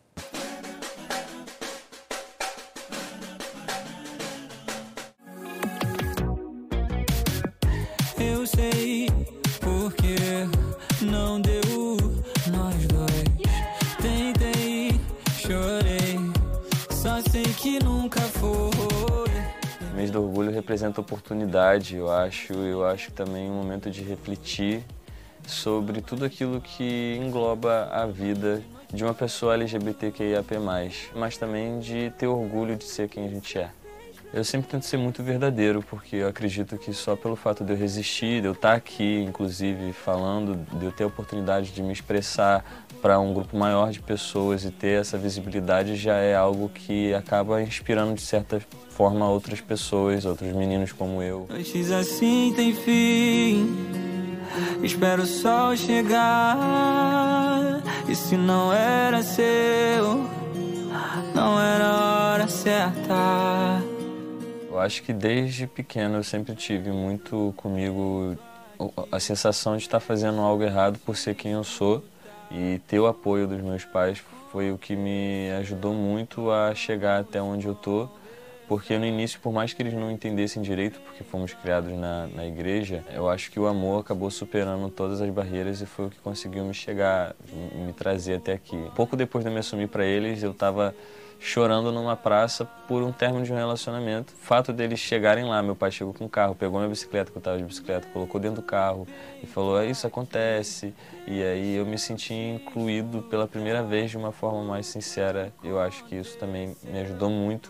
[SPEAKER 7] Eu sei porque não deu nós dois. Tentei, chorei, só sei que nunca foi.
[SPEAKER 8] O mês do orgulho representa oportunidade, eu acho também um momento de refletir sobre tudo aquilo que engloba a vida de uma pessoa LGBTQIAP+, mas também de ter orgulho de ser quem a gente é. Eu sempre tento ser muito verdadeiro, porque eu acredito que só pelo fato de eu resistir, de eu estar aqui, inclusive, falando, de eu ter a oportunidade de me expressar para um grupo maior de pessoas e ter essa visibilidade já é algo que acaba inspirando, de certa forma, outras pessoas, outros meninos como eu.
[SPEAKER 7] Noites assim tem fim, espero o sol chegar, e se não era seu, não era a hora certa.
[SPEAKER 8] Eu acho que desde pequeno eu sempre tive muito comigo a sensação de estar fazendo algo errado por ser quem eu sou, e ter o apoio dos meus pais foi o que me ajudou muito a chegar até onde eu tô, porque no início, por mais que eles não entendessem direito, porque fomos criados na igreja, eu acho que o amor acabou superando todas as barreiras e foi o que conseguiu me trazer até aqui. Pouco depois de eu me assumir para eles, eu estava chorando numa praça por um término de um relacionamento. O fato deles chegarem lá, meu pai chegou com o carro, pegou minha bicicleta, que eu estava de bicicleta, colocou dentro do carro e falou, isso acontece. E aí eu me senti incluído pela primeira vez de uma forma mais sincera. Eu acho que isso também me ajudou muito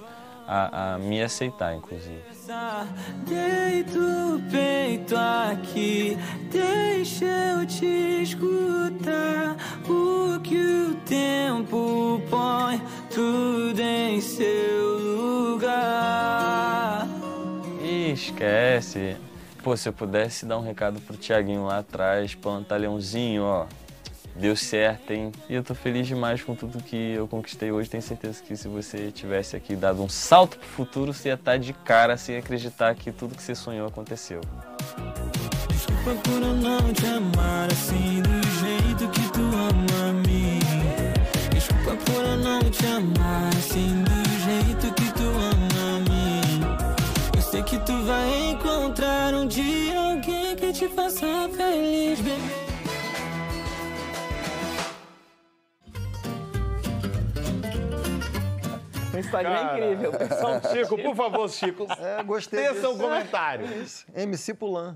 [SPEAKER 8] a me aceitar, inclusive.
[SPEAKER 7] Deito o peito aqui, deixa eu te escutar. O que o tempo põe tudo em seu lugar.
[SPEAKER 8] E esquece. Pô, se eu pudesse dar um recado pro Thiaguinho lá atrás, Pantaleãozinho, ó. Deu certo, hein? E eu tô feliz demais com tudo que eu conquistei hoje. Tenho certeza que se você tivesse aqui dado um salto pro futuro, você ia estar de cara, você ia acreditar que tudo que você sonhou aconteceu.
[SPEAKER 7] Desculpa por eu não te amar assim, do jeito que tu ama a mim. Desculpa por eu não te amar assim, do jeito que tu ama a mim. Eu sei que tu vai encontrar um dia alguém que te faça feliz, baby.
[SPEAKER 3] O Instagram é incrível, pessoal.
[SPEAKER 5] Chico, por favor, Chico.
[SPEAKER 4] Gostei
[SPEAKER 5] Teça
[SPEAKER 4] disso.
[SPEAKER 5] um comentário.
[SPEAKER 4] MC Pulan.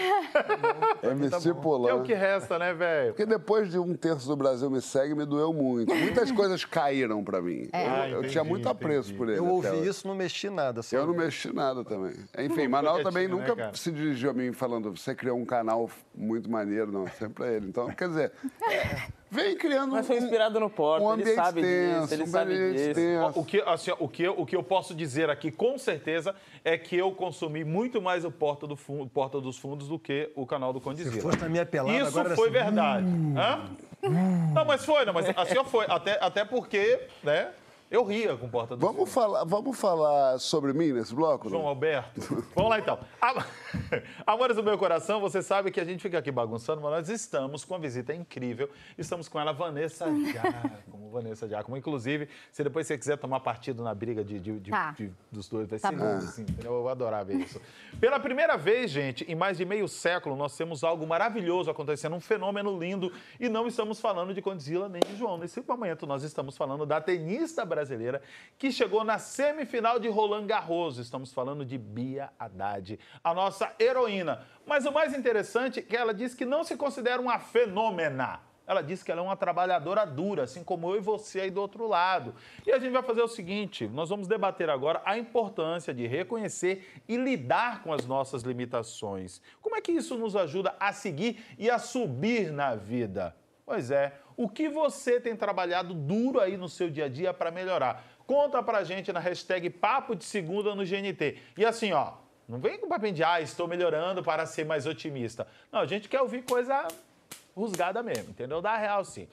[SPEAKER 2] MC Polan.
[SPEAKER 5] É o que resta, né, velho?
[SPEAKER 2] Porque depois de 1/3 do Brasil me segue, me doeu muito. Muitas coisas caíram pra mim. Eu tinha muito apreço por ele.
[SPEAKER 4] Eu ouvi
[SPEAKER 2] até hoje.
[SPEAKER 4] isso, não mexi nada. Só
[SPEAKER 2] Eu não mexi nada também. Enfim, Manaus também
[SPEAKER 5] quietinho, né,
[SPEAKER 2] nunca
[SPEAKER 5] cara?
[SPEAKER 2] se dirigiu a mim falando, você criou um canal muito maneiro, não, sempre pra ele. Então, quer dizer, vem criando
[SPEAKER 3] Mas foi inspirado no Porta,
[SPEAKER 2] um
[SPEAKER 3] ele
[SPEAKER 2] ambiente
[SPEAKER 3] sabe
[SPEAKER 2] tenso,
[SPEAKER 3] disso, ele
[SPEAKER 2] um
[SPEAKER 3] sabe
[SPEAKER 2] ambiente
[SPEAKER 3] disso.
[SPEAKER 2] tenso.
[SPEAKER 5] O que eu posso dizer aqui, com certeza, é que eu consumi muito mais o Porta dos Fundos do que o canal do Condizila.
[SPEAKER 4] Se fosse na minha pelada,
[SPEAKER 5] Isso
[SPEAKER 4] agora era
[SPEAKER 5] foi
[SPEAKER 4] assim,
[SPEAKER 5] verdade. Hã? Não, mas foi, assim foi. Até porque, né, eu ria com Porta dos Fundos.
[SPEAKER 2] Vamos falar sobre mim nesse bloco?
[SPEAKER 5] João
[SPEAKER 2] Não?
[SPEAKER 5] Alberto. Vamos lá, então. Amores do meu coração, você sabe que a gente fica aqui bagunçando, mas nós estamos com uma visita incrível. Estamos com ela, Vanessa Giacomo. Inclusive, se depois você quiser tomar partido na briga dos dois, vai ser lindo, assim, entendeu? Eu vou adorar ver isso. Pela primeira vez, gente, em mais de meio século, nós temos algo maravilhoso acontecendo, um fenômeno lindo, e não estamos falando de Condzilla nem de João. Nesse momento, nós estamos falando da tenista brasileira que chegou na semifinal de Roland Garros. Estamos falando de Bia Haddad, a nossa heroína. Mas o mais interessante é que ela diz que não se considera uma fenômena. Ela diz que ela é uma trabalhadora dura, assim como eu e você aí do outro lado. E a gente vai fazer o seguinte, nós vamos debater agora a importância de reconhecer e lidar com as nossas limitações. Como é que isso nos ajuda a seguir e a subir na vida? Pois é, o que você tem trabalhado duro aí no seu dia a dia para melhorar? Conta pra gente na hashtag Papo de Segunda no GNT. E assim, ó, não vem com papinho de, estou melhorando para ser mais otimista. Não, a gente quer ouvir coisa rusgada mesmo, entendeu? Dá real, sim.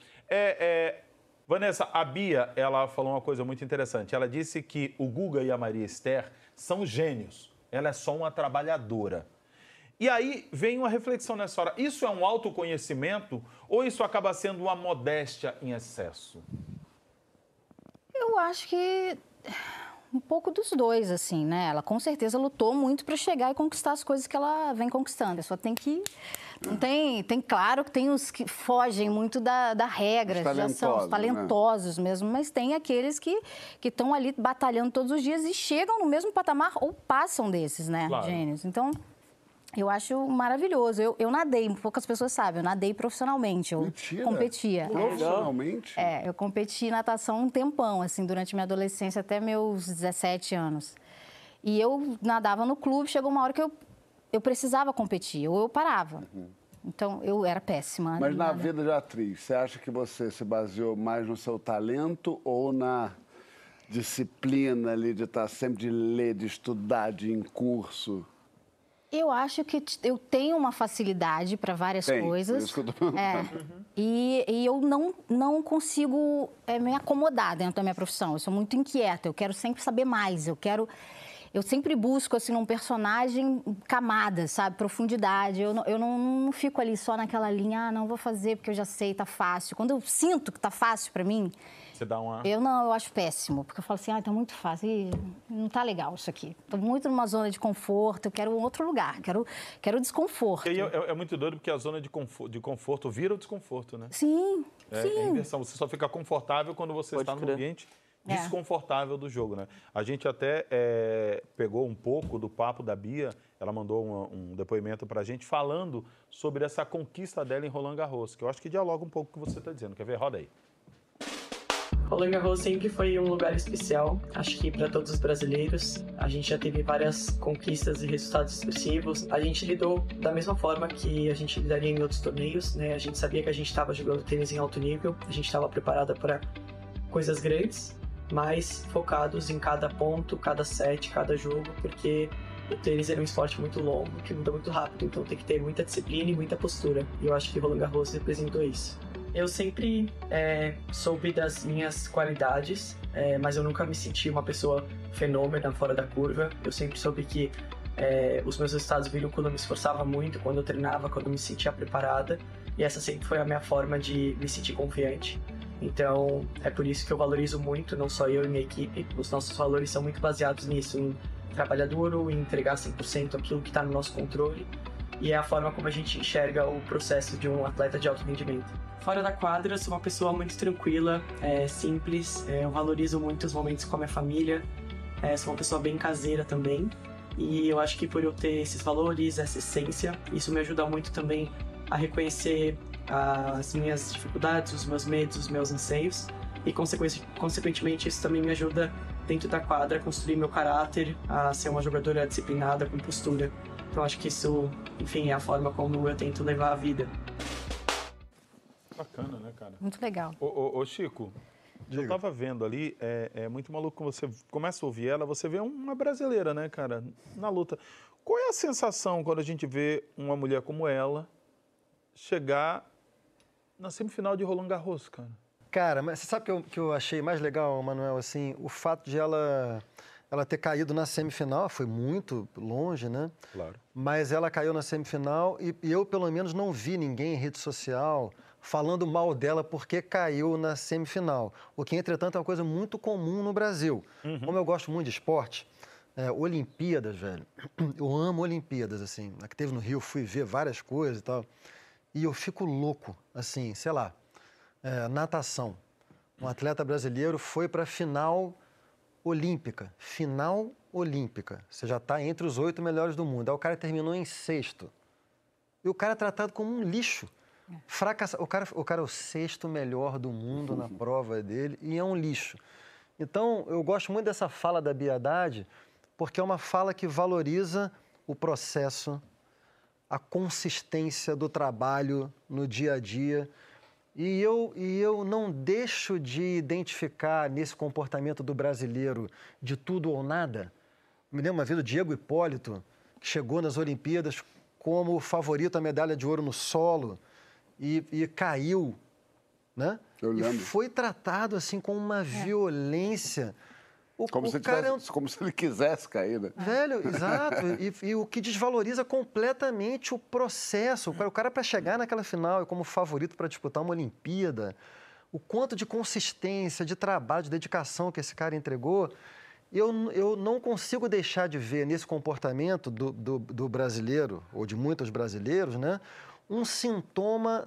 [SPEAKER 5] Vanessa, a Bia, ela falou uma coisa muito interessante. Ela disse que o Guga e a Maria Esther são gênios. Ela é só uma trabalhadora. E aí vem uma reflexão nessa hora. Isso é um autoconhecimento ou isso acaba sendo uma modéstia em excesso?
[SPEAKER 6] Eu acho que um pouco dos dois, assim, né? Ela com certeza lutou muito para chegar e conquistar as coisas que ela vem conquistando. Só tem que... Não tem, claro que tem os que fogem muito da regra, já são os talentosos, né? Mesmo, mas tem aqueles que estão ali batalhando todos os dias e chegam no mesmo patamar ou passam desses, né, claro. Gênios. Então, eu acho maravilhoso. Eu nadei, poucas pessoas sabem, eu nadei profissionalmente, eu competia.
[SPEAKER 2] Profissionalmente?
[SPEAKER 6] Eu competi natação um tempão, assim, durante minha adolescência, até meus 17 anos. E eu nadava no clube, chegou uma hora que eu precisava competir, ou eu parava. Então, eu era péssima.
[SPEAKER 2] Mas na vida de atriz, você acha que você se baseou mais no seu talento ou na disciplina ali de estar sempre de ler, de estudar, de ir em curso?
[SPEAKER 6] Eu acho que eu tenho uma facilidade para várias coisas.
[SPEAKER 2] Isso que eu tô...
[SPEAKER 6] E eu não consigo me acomodar dentro da minha profissão. Eu sou muito inquieta, eu quero sempre saber mais, eu sempre busco, assim, num personagem camadas, sabe? Profundidade. Eu não fico ali só naquela linha, não vou fazer porque eu já sei, tá fácil. Quando eu sinto que tá fácil pra mim,
[SPEAKER 5] você dá uma...
[SPEAKER 6] eu acho péssimo. Porque eu falo assim, tá muito fácil, não tá legal isso aqui. Tô muito numa zona de conforto, eu quero um outro lugar, quero desconforto.
[SPEAKER 5] E aí é muito doido porque a zona de conforto vira o desconforto, né?
[SPEAKER 6] Sim, sim.
[SPEAKER 5] É a inversão, você só fica confortável quando você está no ambiente desconfortável do jogo, né? A gente até pegou um pouco do papo da Bia, ela mandou um depoimento pra gente falando sobre essa conquista dela em Roland Garros, que eu acho que dialoga um pouco com o que você está dizendo. Quer ver? Roda aí.
[SPEAKER 9] Roland Garros sempre foi um lugar especial, acho que para todos os brasileiros. A gente já teve várias conquistas e resultados expressivos. A gente lidou da mesma forma que a gente lidaria em outros torneios, né? A gente sabia que a gente estava jogando tênis em alto nível, a gente estava preparada para coisas grandes, mas focados em cada ponto, cada set, cada jogo, porque o tênis é um esporte muito longo, que muda muito rápido, então tem que ter muita disciplina e muita postura. E eu acho que Roland Garros representou isso. Eu sempre soube das minhas qualidades, mas eu nunca me senti uma pessoa fenômena fora da curva. Eu sempre soube que os meus resultados viram quando eu me esforçava muito, quando eu treinava, quando eu me sentia preparada. E essa sempre foi a minha forma de me sentir confiante. Então, é por isso que eu valorizo muito, não só eu e minha equipe. Os nossos valores são muito baseados nisso, em trabalhar duro, em entregar 100% aquilo que está no nosso controle. E é a forma como a gente enxerga o processo de um atleta de alto rendimento. Fora da quadra, eu sou uma pessoa muito tranquila, simples, eu valorizo muito os momentos com a minha família, sou uma pessoa bem caseira também, e eu acho que por eu ter esses valores, essa essência, isso me ajuda muito também a reconhecer as minhas dificuldades, os meus medos, os meus anseios, e consequentemente isso também me ajuda dentro da quadra a construir meu caráter, a ser uma jogadora disciplinada, com postura. Então acho que isso, enfim, é a forma como eu tento levar a vida.
[SPEAKER 5] Bacana, né, cara?
[SPEAKER 6] Muito legal.
[SPEAKER 5] Ô Chico, eu tava vendo ali, é muito maluco quando você começa a ouvir ela, você vê uma brasileira, né, cara, na luta. Qual é a sensação quando a gente vê uma mulher como ela chegar na semifinal de Roland Garros, cara?
[SPEAKER 4] Cara, mas você sabe o que eu achei mais legal, Manuel, assim, o fato de ela ter caído na semifinal, foi muito longe, né?
[SPEAKER 5] Claro.
[SPEAKER 4] Mas ela caiu na semifinal e eu, pelo menos, não vi ninguém em rede social falando mal dela porque caiu na semifinal. O que, entretanto, é uma coisa muito comum no Brasil. Como eu gosto muito de esporte, Olimpíadas, velho, eu amo Olimpíadas, assim. A que teve no Rio, fui ver várias coisas e tal. E eu fico louco, assim, sei lá, natação. Um atleta brasileiro foi para a final olímpica. Final olímpica. Você já está entre os 8 melhores do mundo. Aí o cara terminou em 6º. E o cara é tratado como um lixo. O cara é o 6º melhor do mundo na prova dele e é um lixo. Então, eu gosto muito dessa fala da Bia Haddad, porque é uma fala que valoriza o processo, a consistência do trabalho no dia a dia. E eu não deixo de identificar nesse comportamento do brasileiro de tudo ou nada. Me lembro uma vez do Diego Hipólito, que chegou nas Olimpíadas como o favorito à medalha de ouro no solo e caiu, né?
[SPEAKER 2] Eu lembro.
[SPEAKER 4] E foi tratado assim com uma violência.
[SPEAKER 2] Como se ele quisesse cair, né?
[SPEAKER 4] Velho, exato. E o que desvaloriza completamente o processo. O cara, para chegar naquela final e como favorito para disputar uma Olimpíada, o quanto de consistência, de trabalho, de dedicação que esse cara entregou, eu não consigo deixar de ver nesse comportamento do brasileiro, ou de muitos brasileiros, né, um sintoma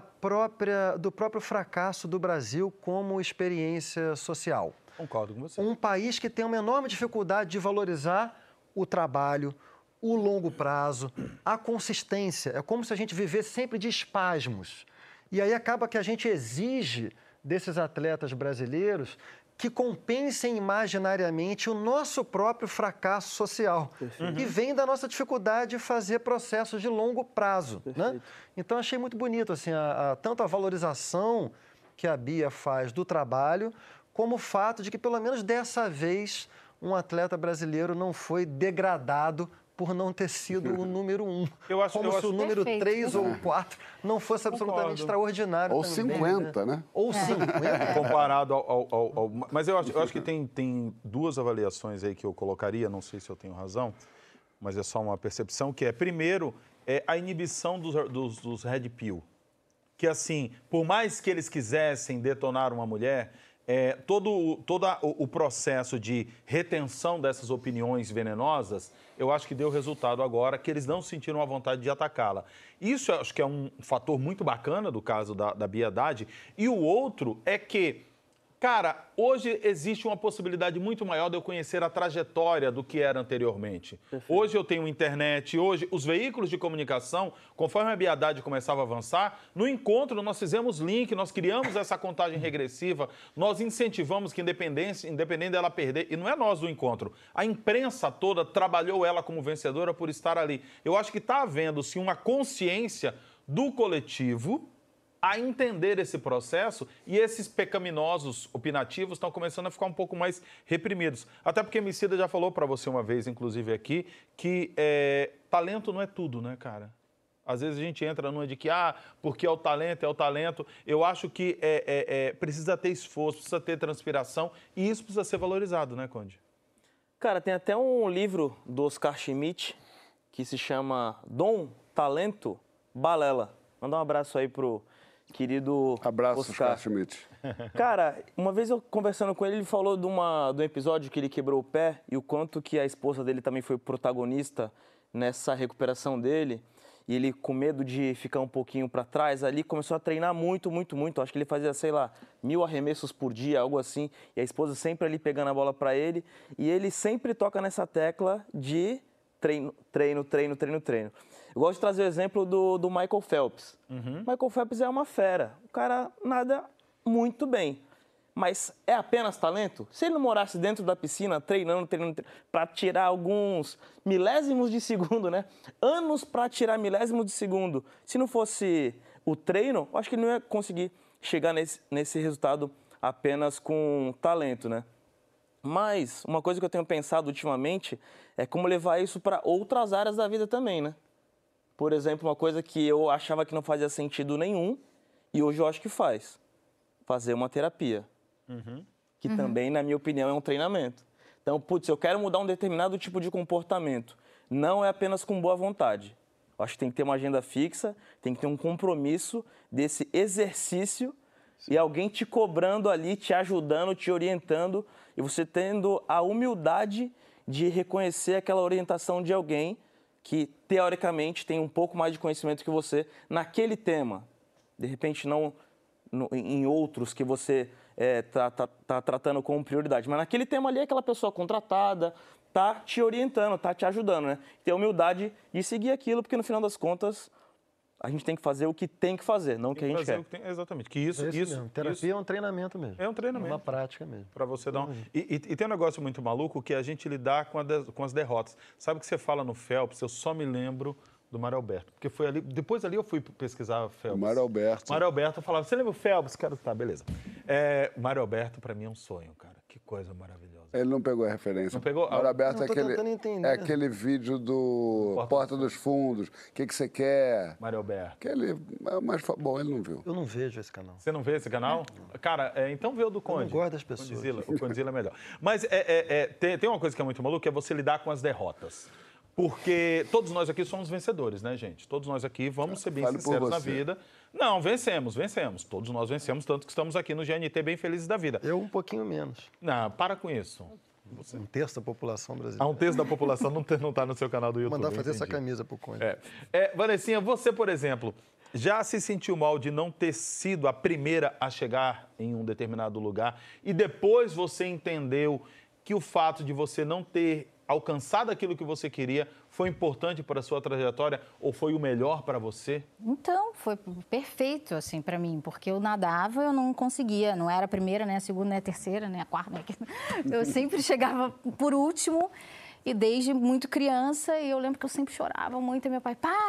[SPEAKER 4] do próprio fracasso do Brasil como experiência social.
[SPEAKER 5] Concordo com você.
[SPEAKER 4] Um país que tem uma enorme dificuldade de valorizar o trabalho, o longo prazo, a consistência. É como se a gente vivesse sempre de espasmos. E aí acaba que a gente exige desses atletas brasileiros que compensem imaginariamente o nosso próprio fracasso social, que vem da nossa dificuldade de fazer processos de longo prazo, né? Então, achei muito bonito assim, tanto a valorização que a Bia faz do trabalho, como o fato de que, pelo menos dessa vez, um atleta brasileiro não foi degradado por não ter sido o número 1. Como se o número 3 ou 4 não fosse absolutamente extraordinário.
[SPEAKER 2] Ou
[SPEAKER 4] também,
[SPEAKER 2] 50, né?
[SPEAKER 4] Ou 50.
[SPEAKER 5] Comparado ao... Mas eu acho que tem duas avaliações aí que eu colocaria, não sei se eu tenho razão, mas é só uma percepção, que é, primeiro, a inibição dos Red Pill. Que, assim, por mais que eles quisessem detonar uma mulher... todo o processo de retenção dessas opiniões venenosas, eu acho que deu resultado agora, que eles não sentiram a vontade de atacá-la. Isso eu acho que é um fator muito bacana do caso da Bia Haddad. E o outro é que Cara, hoje existe uma possibilidade muito maior de eu conhecer a trajetória do que era anteriormente. Perfeito. Hoje eu tenho internet, hoje os veículos de comunicação, conforme a Bia Haddad começava a avançar, no encontro nós fizemos link, nós criamos essa contagem regressiva, nós incentivamos que independente dela perder, e não é nós do encontro, a imprensa toda trabalhou ela como vencedora por estar ali. Eu acho que está havendo-se uma consciência do coletivo a entender esse processo e esses pecaminosos opinativos estão começando a ficar um pouco mais reprimidos. Até porque Emicida já falou para você uma vez, inclusive aqui, que talento não é tudo, né, cara? Às vezes a gente entra numa de que, porque é o talento. Eu acho que precisa ter esforço, precisa ter transpiração e isso precisa ser valorizado, né, Conde?
[SPEAKER 3] Cara, tem até um livro do Oscar Schmidt que se chama Dom, Talento, Balela. Manda um abraço aí pro querido
[SPEAKER 2] abraço,
[SPEAKER 3] Oscar
[SPEAKER 2] Schmidt.
[SPEAKER 3] Cara, uma vez eu conversando com ele, ele falou de um episódio que ele quebrou o pé e o quanto que a esposa dele também foi protagonista nessa recuperação dele. E ele, com medo de ficar um pouquinho para trás, ali começou a treinar muito. Acho que ele fazia, 1000 arremessos por dia, algo assim. E a esposa sempre ali pegando a bola para ele. E ele sempre toca nessa tecla de treino. Eu gosto de trazer o exemplo do Michael Phelps. Michael Phelps é uma fera. O cara nada muito bem. Mas é apenas talento? Se ele não morasse dentro da piscina, treinando para tirar alguns milésimos de segundo, né? Anos para tirar milésimos de segundo. Se não fosse o treino, eu acho que ele não ia conseguir chegar nesse resultado apenas com talento, né? Mas uma coisa que eu tenho pensado ultimamente é como levar isso para outras áreas da vida também, né? Por exemplo, uma coisa que eu achava que não fazia sentido nenhum e hoje eu acho que faz. Fazer uma terapia. Que também, na minha opinião, é um treinamento. Então, eu quero mudar um determinado tipo de comportamento. Não é apenas com boa vontade. Eu acho que tem que ter uma agenda fixa, tem que ter um compromisso desse exercício e alguém te cobrando ali, te ajudando, te orientando e você tendo a humildade de reconhecer aquela orientação de alguém que, teoricamente, tem um pouco mais de conhecimento que você naquele tema. De repente, não em outros que você tá tratando como prioridade. Mas naquele tema ali, aquela pessoa contratada tá te orientando, tá te ajudando, né? Ter a humildade de seguir aquilo, porque no final das contas, a gente tem que fazer o que tem que fazer, não o que a gente quer.
[SPEAKER 5] Exatamente. Que isso
[SPEAKER 4] mesmo. Terapia é um treinamento mesmo.
[SPEAKER 5] É um treinamento.
[SPEAKER 4] Uma prática mesmo.
[SPEAKER 5] Para você dar E tem um negócio muito maluco que é a gente lidar com as derrotas. Sabe o que você fala no Phelps? Eu só me lembro do Mário Alberto. Porque foi ali... Depois ali eu fui pesquisar Phelps.
[SPEAKER 2] Mário Alberto.
[SPEAKER 5] Mário Alberto falava, você lembra o Phelps? Cara, tá, beleza. Mário Alberto, para mim, é um sonho, cara. Que coisa maravilhosa.
[SPEAKER 2] Ele não pegou a referência.
[SPEAKER 5] Não pegou?
[SPEAKER 2] Mário Alberto é aquele vídeo do Porta dos Fundos. O que você quer?
[SPEAKER 5] Mário Alberto.
[SPEAKER 2] Mas, bom, ele não viu.
[SPEAKER 4] Eu não vejo esse canal.
[SPEAKER 5] Você não vê esse canal? Cara, então vê o do Conde.
[SPEAKER 4] Eu não gosto das pessoas.
[SPEAKER 5] O Condzilla é melhor. Mas tem uma coisa que é muito maluca, é você lidar com as derrotas. Porque todos nós aqui somos vencedores, né, gente? Todos nós aqui vamos ser bem sinceros na vida. Não, vencemos. Todos nós vencemos, tanto que estamos aqui no GNT bem felizes da vida.
[SPEAKER 4] Eu um pouquinho menos.
[SPEAKER 5] Não, para com isso.
[SPEAKER 4] Um terço da população brasileira.
[SPEAKER 5] Um terço da população não está no seu canal do YouTube.
[SPEAKER 4] Mandar fazer essa camisa pro Conde.
[SPEAKER 5] Vanessinha, você, por exemplo, já se sentiu mal de não ter sido a primeira a chegar em um determinado lugar e depois você entendeu que o fato de você não ter alcançado aquilo que você queria foi importante para a sua trajetória ou foi o melhor para você?
[SPEAKER 6] Então, foi perfeito, assim, para mim, porque eu nadava, eu não conseguia, não era a primeira, nem a segunda, nem a terceira, nem a quarta, nem a... Eu sempre chegava por último e desde muito criança, e eu lembro que eu sempre chorava muito e meu pai,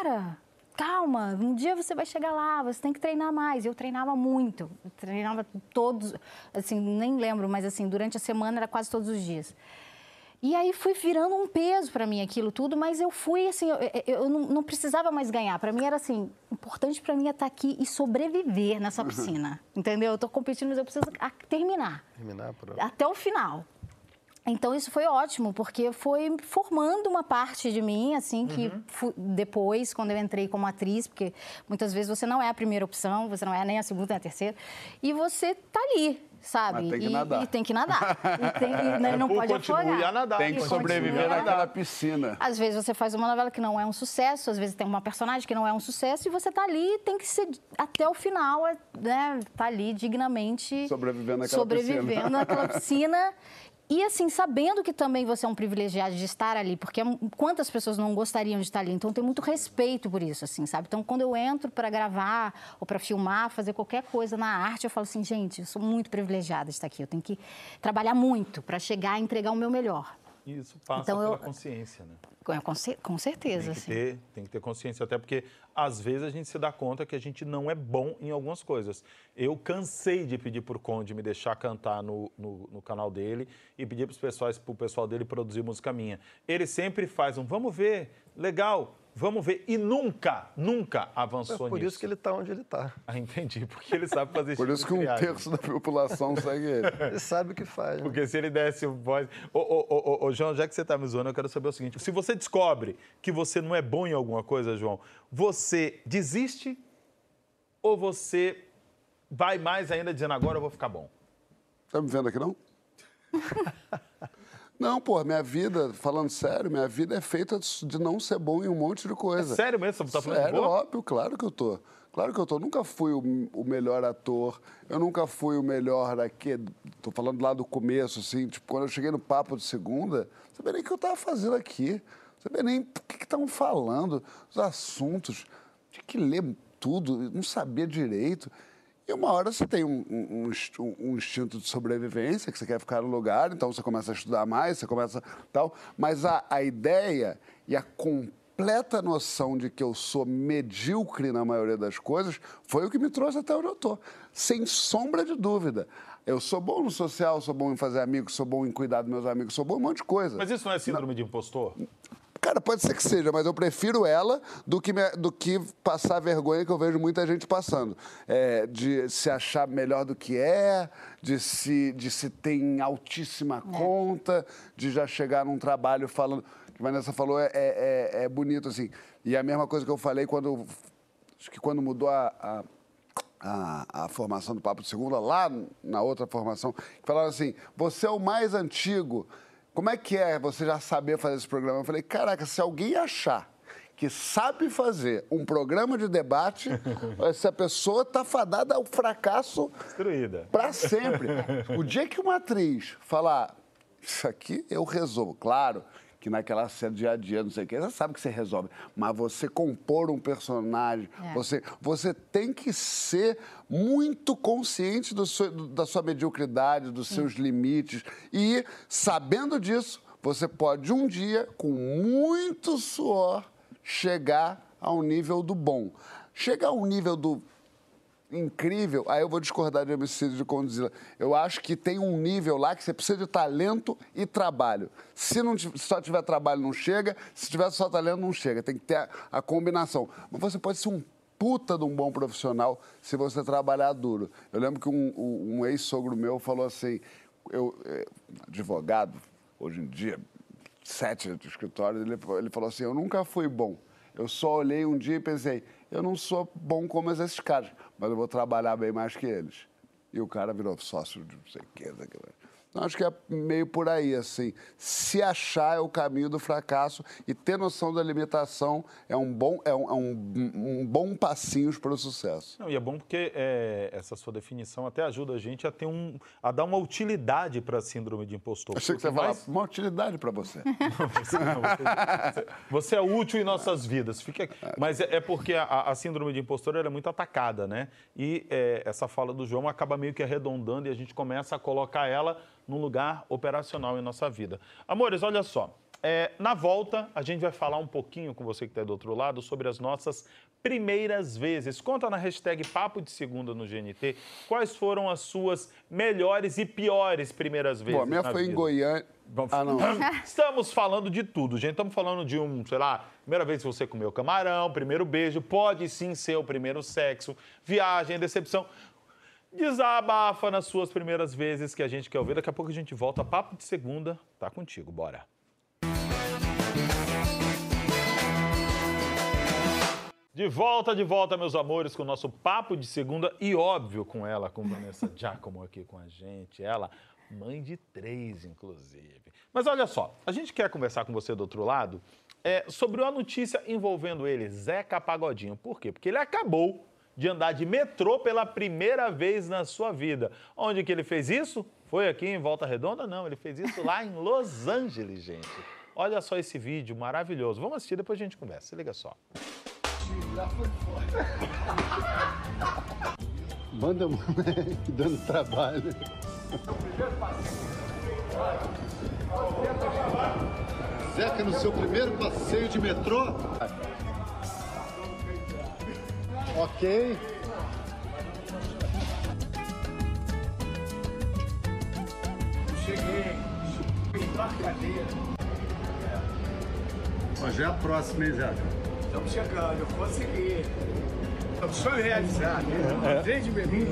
[SPEAKER 6] calma, um dia você vai chegar lá, você tem que treinar mais. Eu treinava muito, eu treinava todos, assim, nem lembro, mas assim, durante a semana era quase todos os dias. E aí foi virando um peso para mim aquilo tudo, mas eu fui assim, eu não precisava mais ganhar. Para mim era assim, importante para mim é estar aqui e sobreviver nessa piscina, entendeu? Eu tô competindo, mas eu preciso terminar.
[SPEAKER 4] Terminar a prova.
[SPEAKER 6] Até o final. Então, isso foi ótimo, porque foi formando uma parte de mim, assim, que depois, quando eu entrei como atriz, porque muitas vezes você não é a primeira opção, você não é nem a segunda, nem a terceira, e você tá ali, sabe?
[SPEAKER 2] Mas tem que nadar.
[SPEAKER 6] E tem que nadar. E não pode afogar.
[SPEAKER 5] A nadar.
[SPEAKER 2] Tem que sobreviver naquela piscina.
[SPEAKER 6] Às vezes você faz uma novela que não é um sucesso, às vezes tem uma personagem que não é um sucesso, e você tá ali e tem que ser até o final, né? Tá ali dignamente...
[SPEAKER 2] Sobrevivendo
[SPEAKER 6] naquela piscina. E assim, sabendo que também você é um privilegiado de estar ali, porque quantas pessoas não gostariam de estar ali? Então, tem muito respeito por isso, assim, sabe? Então, quando eu entro para gravar ou para filmar, fazer qualquer coisa na arte, eu falo assim, gente, eu sou muito privilegiada de estar aqui. Eu tenho que trabalhar muito para chegar a entregar o meu melhor.
[SPEAKER 5] Isso passa pela consciência, né?
[SPEAKER 6] Com certeza,
[SPEAKER 5] tem que ter consciência, até porque às vezes a gente se dá conta que a gente não é bom em algumas coisas. Eu cansei de pedir pro Conde me deixar cantar no canal dele e pedir pro pessoal dele produzir música minha. Ele sempre faz vamos ver, legal, vamos ver, e nunca avançou nisso.
[SPEAKER 4] Por isso que ele está onde ele está.
[SPEAKER 5] Ah, entendi, porque ele sabe fazer isso.
[SPEAKER 2] Por isso que 1/3 da população segue ele.
[SPEAKER 4] Ele sabe o que faz.
[SPEAKER 5] Porque se ele desse voz... Ô, João, já que você está me zoando, eu quero saber o seguinte. Se você descobre que você não é bom em alguma coisa, João, você desiste ou você vai mais ainda dizendo agora eu vou ficar bom?
[SPEAKER 2] Tá me vendo aqui, não? Não, pô, minha vida, falando sério, minha vida é feita de não ser bom em um monte de coisa.
[SPEAKER 5] É sério mesmo? Você tá falando
[SPEAKER 2] sério,
[SPEAKER 5] de boa?
[SPEAKER 2] óbvio, claro que eu tô. Claro que eu tô. Nunca fui o melhor ator, eu nunca fui o melhor daqui. Tô falando lá do começo, assim, tipo, quando eu cheguei no Papo de Segunda, não sabia nem o que eu tava fazendo aqui. Não sabia nem o que estavam falando, os assuntos. Tinha que ler tudo, não sabia direito. E uma hora você tem um instinto de sobrevivência, que você quer ficar no lugar, então você começa a estudar mais, você começa tal. Mas a ideia e a completa noção de que eu sou medíocre na maioria das coisas foi o que me trouxe até onde eu estou. Sem sombra de dúvida. Eu sou bom no social, sou bom em fazer amigos, sou bom em cuidar dos meus amigos, sou bom em um monte de coisa.
[SPEAKER 5] Mas isso não é síndrome de impostor?
[SPEAKER 2] Cara, pode ser que seja, mas eu prefiro ela do que passar a vergonha que eu vejo muita gente passando. De se achar melhor do que de se ter em altíssima conta, de já chegar num trabalho falando... O que a Vanessa falou é bonito, assim. E a mesma coisa que eu falei acho que quando mudou a formação do Papo de Segunda, lá na outra formação, falaram assim, você é o mais antigo... Como é que você já saber fazer esse programa? Eu falei, caraca, se alguém achar que sabe fazer um programa de debate, essa pessoa está fadada ao fracasso
[SPEAKER 5] destruída
[SPEAKER 2] para sempre. O dia que uma atriz falar, isso aqui eu resolvo, claro que naquela cena dia a dia, não sei o que, você sabe que você resolve, mas você compor um personagem, você tem que ser muito consciente da sua mediocridade, dos seus limites, e sabendo disso, você pode um dia, com muito suor, chegar ao nível do bom. Chegar ao nível do incrível, aí eu vou discordar de Homicídio de Condzilla. Eu acho que tem um nível lá que você precisa de talento e trabalho. Se só tiver trabalho, não chega. Se tiver só talento, não chega. Tem que ter a combinação. Mas você pode ser um puta de um bom profissional se você trabalhar duro. Eu lembro que um ex-sogro meu falou assim, advogado, hoje em dia, 7 de escritório, ele falou assim, eu nunca fui bom. Eu só olhei um dia e pensei, eu não sou bom como esses caras, mas eu vou trabalhar bem mais que eles. E o cara virou sócio de não sei o que. Então, acho que é meio por aí, assim. Se achar é o caminho do fracasso e ter noção da limitação é um bom passinho para o sucesso.
[SPEAKER 5] Não, e é bom porque essa sua definição até ajuda a gente a dar uma utilidade para a síndrome de impostor.
[SPEAKER 2] Achei que você ia falar uma utilidade para você.
[SPEAKER 5] Você é útil em nossas vidas. Mas é porque a síndrome de impostor ela é muito atacada, né? E essa fala do João acaba meio que arredondando e a gente começa a colocar ela num lugar operacional em nossa vida. Amores, olha só, na volta a gente vai falar um pouquinho com você que está do outro lado sobre as nossas primeiras vezes. Conta na hashtag Papo de Segunda no GNT quais foram as suas melhores e piores primeiras vezes.
[SPEAKER 2] Bom, a minha foi
[SPEAKER 5] vida.
[SPEAKER 2] Em Goiânia. Não.
[SPEAKER 5] Estamos falando de tudo, gente. Estamos falando de primeira vez que você comeu camarão, primeiro beijo, pode sim ser o primeiro sexo, viagem, decepção. Desabafa nas suas primeiras vezes que a gente quer ouvir. Daqui a pouco a gente volta. Papo de Segunda tá contigo. Bora. De volta, meus amores, com o nosso Papo de Segunda e, óbvio, com ela, com Vanessa Giacomo aqui com a gente. Ela, mãe de 3, inclusive. Mas olha só, a gente quer conversar com você do outro lado sobre uma notícia envolvendo ele, Zeca Pagodinho. Por quê? Porque ele acabou de andar de metrô pela primeira vez na sua vida. Onde que ele fez isso? Foi aqui em Volta Redonda? Não, ele fez isso lá em Los Angeles, gente. Olha só esse vídeo maravilhoso. Vamos assistir, depois a gente conversa. Se liga só.
[SPEAKER 2] Manda moleque, dando trabalho. Zeca, no seu primeiro passeio de metrô? Ok. Cheguei. Embarcadeira. Já é a próxima, hein, Zeca?
[SPEAKER 10] Estamos chegando, eu consegui. É um sonho realizado. Desde bebê.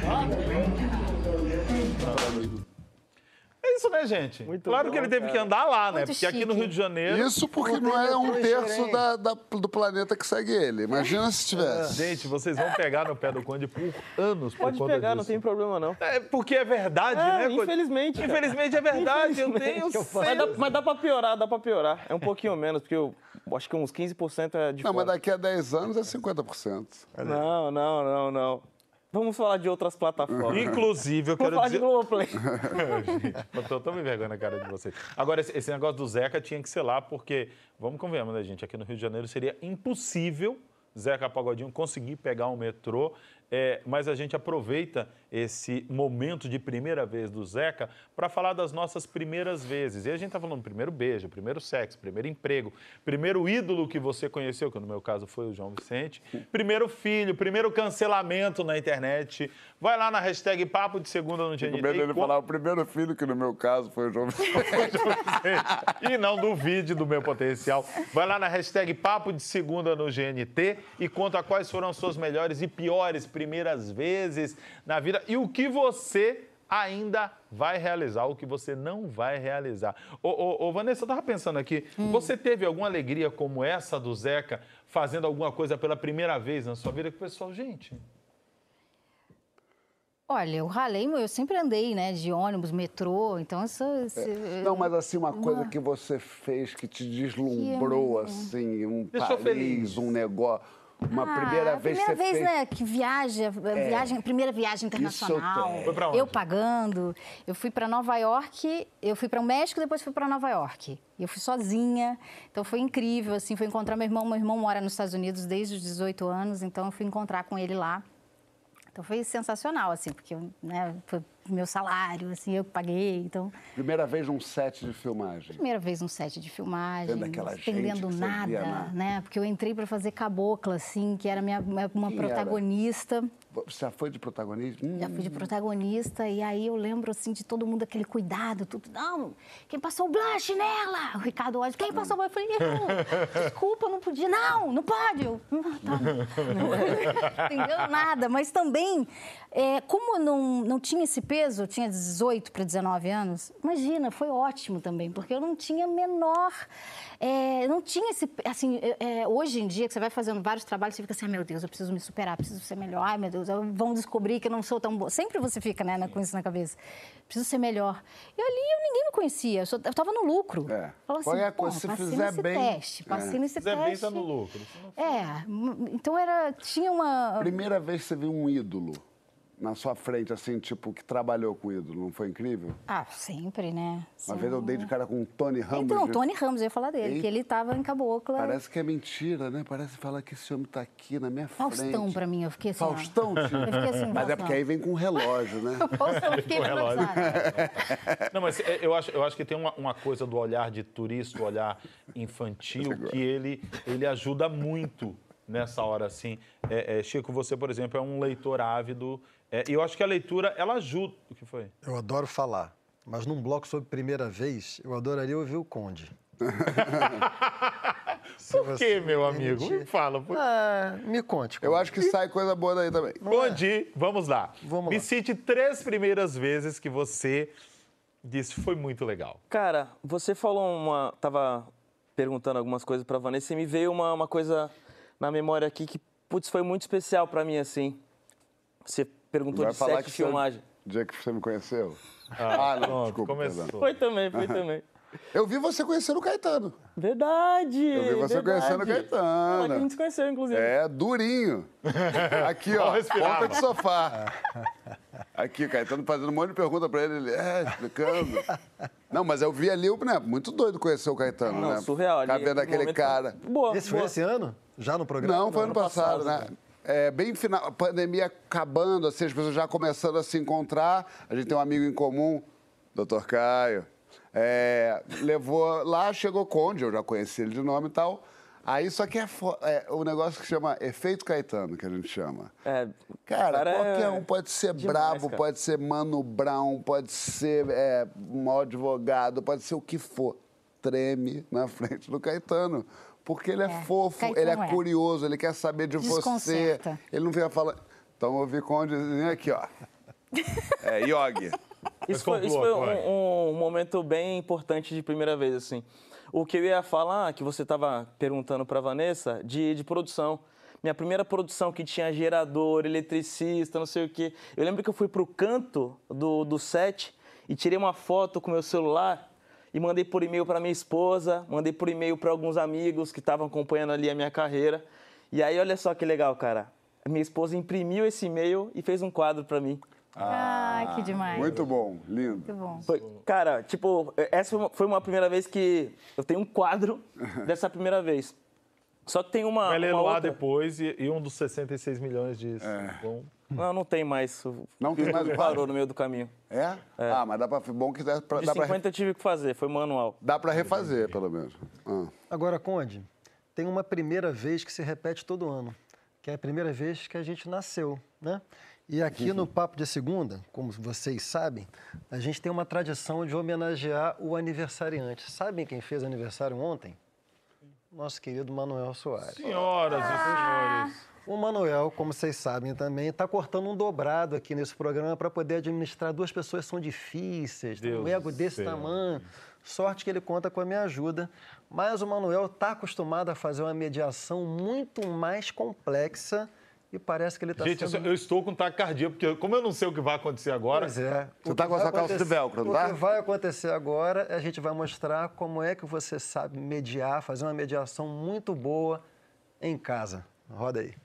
[SPEAKER 5] É isso, né, gente? Claro que ele teve que andar lá, né?
[SPEAKER 6] Muito
[SPEAKER 5] Porque aqui no
[SPEAKER 6] chique.
[SPEAKER 5] Rio de Janeiro...
[SPEAKER 2] Isso porque não é 1/3 do planeta que segue ele. Imagina se tivesse.
[SPEAKER 5] Gente, vocês vão pegar no pé do Conde por anos por
[SPEAKER 3] Pode
[SPEAKER 5] conta
[SPEAKER 3] pegar, não
[SPEAKER 5] disso.
[SPEAKER 3] tem problema não.
[SPEAKER 5] É porque é verdade, né? Conde?
[SPEAKER 3] Infelizmente. cara.
[SPEAKER 5] Infelizmente é verdade, eu tenho
[SPEAKER 3] Mas dá pra piorar. É um pouquinho menos, porque eu acho que uns 15% é de
[SPEAKER 2] Não, mas
[SPEAKER 3] fora.
[SPEAKER 2] daqui a 10 anos é 50%.
[SPEAKER 3] Não. Vamos falar de outras plataformas.
[SPEAKER 5] Inclusive, eu
[SPEAKER 3] Vamos
[SPEAKER 5] quero
[SPEAKER 3] falar
[SPEAKER 5] dizer...
[SPEAKER 3] de Globoplay.
[SPEAKER 5] Gente, eu tô me vergonha na cara de vocês. Agora, esse negócio do Zeca tinha que ser lá, porque, vamos convenhamos, né, gente? Aqui no Rio de Janeiro seria impossível Zeca Pagodinho conseguir pegar um metrô, mas a gente aproveita esse momento de primeira vez do Zeca para falar das nossas primeiras vezes. E a gente tá falando primeiro beijo, primeiro sexo, primeiro emprego, primeiro ídolo que você conheceu, que no meu caso foi o João Vicente, primeiro filho, primeiro cancelamento na internet. Vai lá na hashtag Papo de Segunda no GNT.
[SPEAKER 2] Com medo dele falar o primeiro filho, que no meu caso foi o João Vicente.
[SPEAKER 5] E não duvide do meu potencial. Vai lá na hashtag Papo de Segunda no GNT e conta quais foram as suas melhores e piores primeiras vezes na vida e o que você ainda vai realizar, o que você não vai realizar. Ô, Vanessa, eu estava pensando aqui, você teve alguma alegria como essa do Zeca, fazendo alguma coisa pela primeira vez na sua vida, que o pessoal, gente...
[SPEAKER 6] Olha, eu ralei, eu sempre andei, né, de ônibus, metrô, então isso...
[SPEAKER 2] Não, mas assim, uma coisa que você fez que te deslumbrou, assim, um país, um negócio... Uma primeira vez que você
[SPEAKER 6] primeira vez,
[SPEAKER 2] fez...
[SPEAKER 6] né, que primeira viagem internacional.
[SPEAKER 2] Isso
[SPEAKER 5] Foi pra onde?
[SPEAKER 6] Eu pagando. Eu fui para Nova York, eu fui para o México, depois fui para Nova York. E eu fui sozinha, então foi incrível, assim, fui encontrar meu irmão. Meu irmão mora nos Estados Unidos desde os 18 anos, então eu fui encontrar com ele lá. Então foi sensacional, assim, porque, né, foi meu salário, assim, eu paguei, então...
[SPEAKER 2] Primeira vez num set de filmagem.
[SPEAKER 6] Primeira vez num set de filmagem,
[SPEAKER 2] Vendo aquela
[SPEAKER 6] não entendendo
[SPEAKER 2] gente que você via
[SPEAKER 6] nada, né? Porque eu entrei para fazer Cabocla, assim, que era uma protagonista.
[SPEAKER 2] Você já foi de protagonista?
[SPEAKER 6] Já fui de protagonista, e aí eu lembro, assim, de todo mundo, aquele cuidado, tudo. Não, quem passou o blush nela? O Ricardo Oz, quem passou o blush? Eu falei, desculpa, não podia. Não pode. Eu, tá. Não entendeu nada, mas também, como eu não tinha esse peso, eu tinha 18 para 19 anos, imagina, foi ótimo também, porque eu não tinha menor... não tinha esse... Assim, hoje em dia, que você vai fazendo vários trabalhos, você fica assim, meu Deus, eu preciso me superar, preciso ser melhor, ai, meu Deus, vão descobrir que eu não sou tão boa. Sempre você fica, né, com isso na cabeça. Preciso ser melhor. E ali ninguém me conhecia, eu estava no lucro. Falava assim,
[SPEAKER 2] qualquer coisa, se fizer bem...
[SPEAKER 6] Passei nesse
[SPEAKER 5] Fizer bem,
[SPEAKER 6] teste.
[SPEAKER 5] tá no lucro.
[SPEAKER 6] Então tinha uma...
[SPEAKER 2] Primeira vez que você viu um ídolo na sua frente, assim, tipo, que trabalhou com o ídolo, não foi incrível?
[SPEAKER 6] Ah, sempre, né?
[SPEAKER 2] Uma vez eu dei de cara com o Tony Ramos.
[SPEAKER 6] Então, o Tony Ramos, eu ia falar dele, que ele estava em Cabocla.
[SPEAKER 2] Parece que é mentira, né? Parece falar que esse homem tá aqui na minha frente.
[SPEAKER 6] Faustão, pra mim, eu fiquei assim...
[SPEAKER 2] Faustão, tio?
[SPEAKER 6] Eu fiquei assim,
[SPEAKER 2] mas é porque aí vem com um relógio, né?
[SPEAKER 6] Faustão, eu fiquei pensando.
[SPEAKER 5] Não, mas eu acho que tem uma coisa do olhar de turista, o olhar infantil, que ele ajuda muito nessa hora, assim. Chico, você, por exemplo, é um leitor ávido, e eu acho que a leitura, ela ajuda... O que foi?
[SPEAKER 4] Eu adoro falar, mas num bloco sobre primeira vez, eu adoraria ouvir o Conde.
[SPEAKER 5] Por quê, meu amigo? Me fala.
[SPEAKER 4] Me conte.
[SPEAKER 2] Eu acho que sai coisa boa daí também.
[SPEAKER 5] Conde, vamos lá.
[SPEAKER 4] Vamos
[SPEAKER 5] Me
[SPEAKER 4] lá.
[SPEAKER 5] cite 3 primeiras vezes que você disse foi muito legal.
[SPEAKER 3] Cara, você falou tava perguntando algumas coisas pra Vanessa e me veio uma coisa na memória aqui que, putz, foi muito especial pra mim, assim. Você perguntou
[SPEAKER 2] Vai
[SPEAKER 3] de
[SPEAKER 2] falar
[SPEAKER 3] set
[SPEAKER 2] que
[SPEAKER 3] de filmagem.
[SPEAKER 2] O dia que você me conheceu?
[SPEAKER 5] Não,
[SPEAKER 2] não, desculpa.
[SPEAKER 5] começou.
[SPEAKER 2] Perdão.
[SPEAKER 3] Foi também.
[SPEAKER 2] Eu vi você conhecendo o Caetano.
[SPEAKER 3] Verdade!
[SPEAKER 2] Eu vi você conhecendo o Caetano.
[SPEAKER 3] Lá que a gente se conheceu, inclusive.
[SPEAKER 2] É, durinho. Aqui, ó, ponta de sofá. Aqui, o Caetano fazendo um monte de pergunta pra ele, explicando. Não, mas eu vi ali, né, muito doido conhecer o Caetano,
[SPEAKER 3] Não,
[SPEAKER 2] né?
[SPEAKER 3] surreal.
[SPEAKER 2] Ficar vendo aquele cara.
[SPEAKER 3] Boa,
[SPEAKER 4] Esse foi esse ano? Já no programa?
[SPEAKER 2] Não, foi ano passado, né? É, bem final, a pandemia acabando, assim, as pessoas já começando a se encontrar. A gente tem um amigo em comum, Dr. Caio. Levou lá, chegou Conde, eu já conheci ele de nome e tal. Aí só que é o negócio que chama efeito Caetano, que a gente chama. Cara, qualquer um pode ser brabo, cara. Pode ser Mano Brown, pode ser um advogado, pode ser o que for. Treme na frente do Caetano. Porque ele é fofo, Caetano ele é curioso, ele quer saber de você. Ele não fica falando... Então, eu ouvi Condezinho aqui, ó. Yogi.
[SPEAKER 3] Isso foi um momento bem importante de primeira vez, assim. O que eu ia falar, que você estava perguntando para Vanessa, de produção. Minha primeira produção que tinha gerador, eletricista, não sei o quê. Eu lembro que eu fui pro canto do set e tirei uma foto com meu celular e mandei por e-mail para minha esposa, mandei por e-mail para alguns amigos que estavam acompanhando ali a minha carreira. E aí, olha só que legal, cara. A minha esposa imprimiu esse e-mail e fez um quadro para mim.
[SPEAKER 6] Que demais.
[SPEAKER 2] Muito bom, lindo.
[SPEAKER 6] Muito bom.
[SPEAKER 3] Cara, tipo, essa foi uma primeira vez que eu tenho um quadro dessa primeira vez. Só que tem uma
[SPEAKER 5] Vai ler
[SPEAKER 3] uma
[SPEAKER 5] lá
[SPEAKER 3] outra...
[SPEAKER 5] depois e um dos 66 milhões disso. Bom.
[SPEAKER 3] Não tem mais.
[SPEAKER 2] Não tem mais o
[SPEAKER 3] parou no meio do caminho.
[SPEAKER 2] Mas dá pra... Bom que dá pra...
[SPEAKER 3] De 50 eu tive que fazer, foi manual.
[SPEAKER 2] Dá pra refazer, pelo menos.
[SPEAKER 4] Agora, Conde, tem uma primeira vez que se repete todo ano, que é a primeira vez que a gente nasceu, né? E aqui no Papo de Segunda, como vocês sabem, a gente tem uma tradição de homenagear o aniversariante. Sabem quem fez aniversário ontem? Nosso querido Manuel Soares.
[SPEAKER 5] Senhoras e senhores.
[SPEAKER 4] O Manuel, como vocês sabem também, está cortando um dobrado aqui nesse programa para poder administrar 2 pessoas que são difíceis, um ego desse tamanho. Sorte que ele conta com a minha ajuda. Mas o Manuel está acostumado a fazer uma mediação muito mais complexa e parece que ele está
[SPEAKER 5] sendo... eu estou com taquicardia, porque como eu não sei o que vai acontecer agora...
[SPEAKER 4] Pois é.
[SPEAKER 2] Você está com essa calça de velcro, não tá?
[SPEAKER 4] O que vai acontecer agora, a gente vai mostrar como é que você sabe mediar, fazer uma mediação muito boa em casa. Roda aí.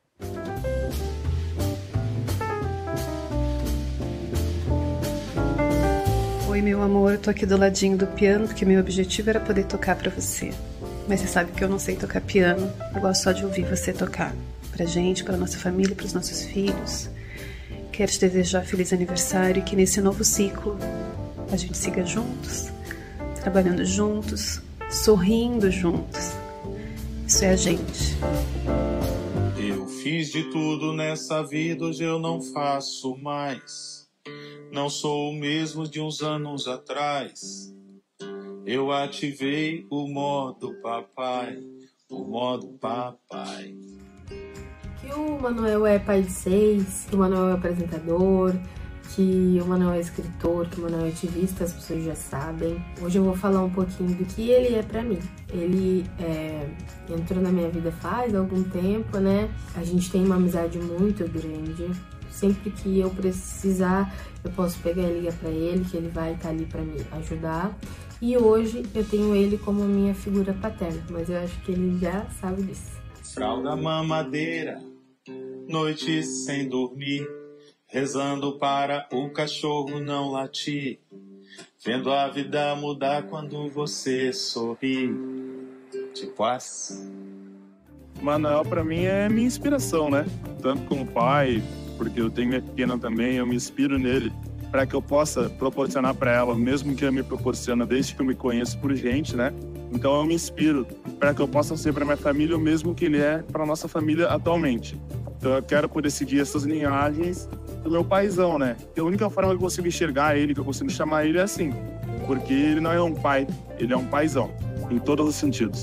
[SPEAKER 11] Oi, meu amor, eu tô aqui do ladinho do piano porque meu objetivo era poder tocar pra você. Mas você sabe que eu não sei tocar piano, eu gosto só de ouvir você tocar. Pra gente, pra nossa família, pros nossos filhos. Quero te desejar feliz aniversário e que nesse novo ciclo a gente siga juntos, trabalhando juntos, sorrindo juntos. Isso é a gente.
[SPEAKER 12] Eu fiz de tudo nessa vida, hoje eu não faço mais. Não sou o mesmo de uns anos atrás. Eu ativei o modo papai, o modo papai.
[SPEAKER 13] Que o Manuel é pai de 6, que o Manuel é apresentador, que o Manuel é escritor, que o Manuel é ativista, as pessoas já sabem. Hoje eu vou falar um pouquinho do que ele é pra mim. Ele entrou na minha vida faz algum tempo, né? A gente tem uma amizade muito grande. Sempre que eu precisar, eu posso pegar e ligar pra ele, que ele vai estar ali pra me ajudar. E hoje eu tenho ele como minha figura paterna, mas eu acho que ele já sabe disso.
[SPEAKER 12] Fralda mamadeira, noites sem dormir, rezando para o cachorro não latir, vendo a vida mudar quando você sorri. Tipo assim.
[SPEAKER 14] Manuel, pra mim, é minha inspiração, né? Tanto como pai, porque eu tenho minha pequena também, eu me inspiro nele para que eu possa proporcionar para ela o mesmo que ele me proporciona desde que eu me conheço por gente, né? Então eu me inspiro para que eu possa ser para minha família o mesmo que ele é para nossa família atualmente. Então eu quero poder seguir essas linhagens do meu paizão, né? E a única forma que eu consigo enxergar ele, que eu consigo chamar ele é assim, porque ele não é um pai, ele é um paizão, em todos os sentidos.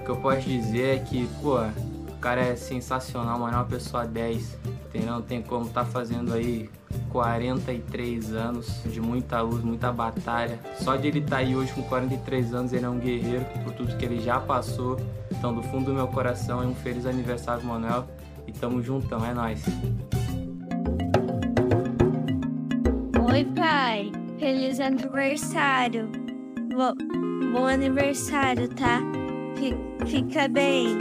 [SPEAKER 15] que eu posso dizer é que, pô, o cara é sensacional, mano, é uma pessoa 10, entendeu? Não tem como tá fazendo aí 43 anos de muita luz, muita batalha. Só de ele estar aí hoje com 43 anos, ele é um guerreiro por tudo que ele já passou. Então, do fundo do meu coração, é um feliz aniversário, Manuel. E tamo juntão, é nóis.
[SPEAKER 16] Oi, pai. Feliz aniversário. Bom aniversário, tá? Fica bem.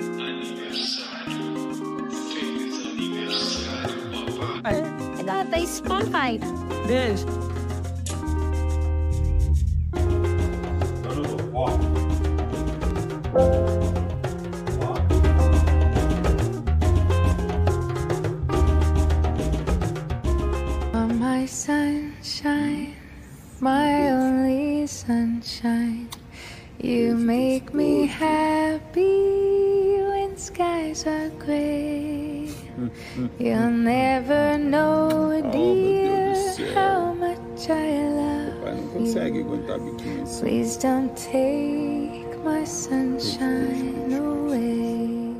[SPEAKER 16] Tá Spotify.
[SPEAKER 15] Beijo.
[SPEAKER 17] My sunshine, my only sunshine. You make me happy when skies are gray. You'll never know, dear, how much I love you. Please don't take my sunshine away.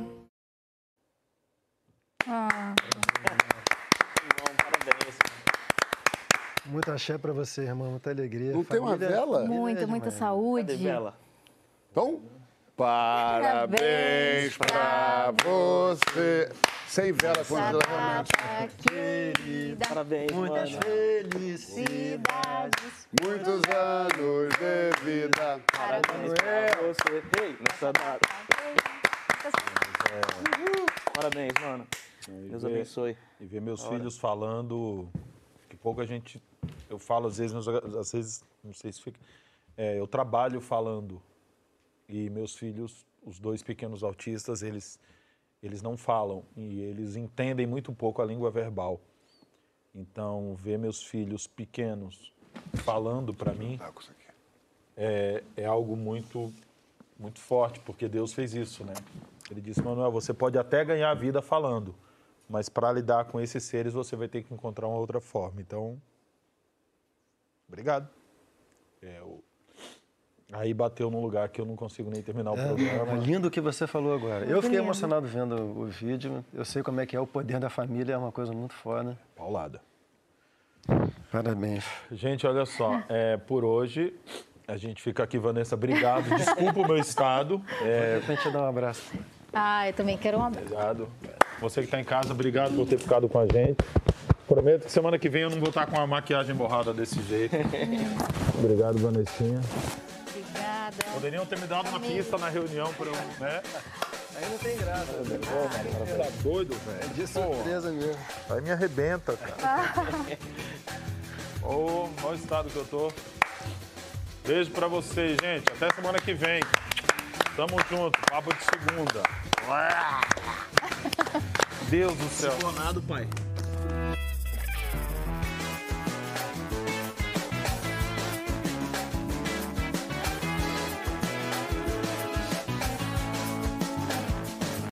[SPEAKER 4] Muito axé pra você, irmão. Muita alegria.
[SPEAKER 2] Não tem uma vela?
[SPEAKER 6] Muita saúde.
[SPEAKER 3] Cadê vela?
[SPEAKER 2] Então, parabéns pra você. Sem vela, realmente.
[SPEAKER 6] Querida.
[SPEAKER 3] Parabéns,
[SPEAKER 4] Muitas
[SPEAKER 3] mano.
[SPEAKER 6] Felicidades.
[SPEAKER 2] Muitos anos de vida.
[SPEAKER 3] Parabéns pra você. Ei, nessa data. Parabéns, mano. Deus abençoe.
[SPEAKER 5] E ver meus filhos falando, que pouco a gente... Eu falo às vezes, não sei se fica... eu trabalho falando. E meus filhos, os dois pequenos autistas, eles não falam. E eles entendem muito pouco a língua verbal. Então, ver meus filhos pequenos falando para mim é algo muito, muito forte, porque Deus fez isso, né? Ele disse, Manuel, você pode até ganhar a vida falando, mas para lidar com esses seres você vai ter que encontrar uma outra forma. Então, obrigado. Aí bateu num lugar que eu não consigo nem terminar o programa.
[SPEAKER 4] É lindo o que você falou agora. Eu fiquei emocionado vendo o vídeo. Eu sei como é que é o poder da família, é uma coisa muito foda.
[SPEAKER 5] Paulada.
[SPEAKER 4] Parabéns.
[SPEAKER 5] Gente, olha só, por hoje a gente fica aqui, Vanessa, obrigado. Desculpa o meu estado.
[SPEAKER 4] De repente, dar um abraço.
[SPEAKER 6] Eu também quero um abraço.
[SPEAKER 5] Obrigado. Você que está em casa, obrigado por ter ficado com a gente. Prometo que semana que vem eu não vou estar com a maquiagem borrada desse jeito. Obrigado, Vanessinha.
[SPEAKER 6] Obrigada.
[SPEAKER 5] Poderiam ter me dado uma pista na reunião para eu, né?
[SPEAKER 4] Aí não tem graça.
[SPEAKER 5] Tá doido, velho?
[SPEAKER 4] É de surpresa mesmo.
[SPEAKER 5] Aí me arrebenta, cara. Olha o estado que eu tô. Beijo pra vocês, gente. Até semana que vem. Tamo junto. Papo de segunda. Deus do céu.
[SPEAKER 3] Pai.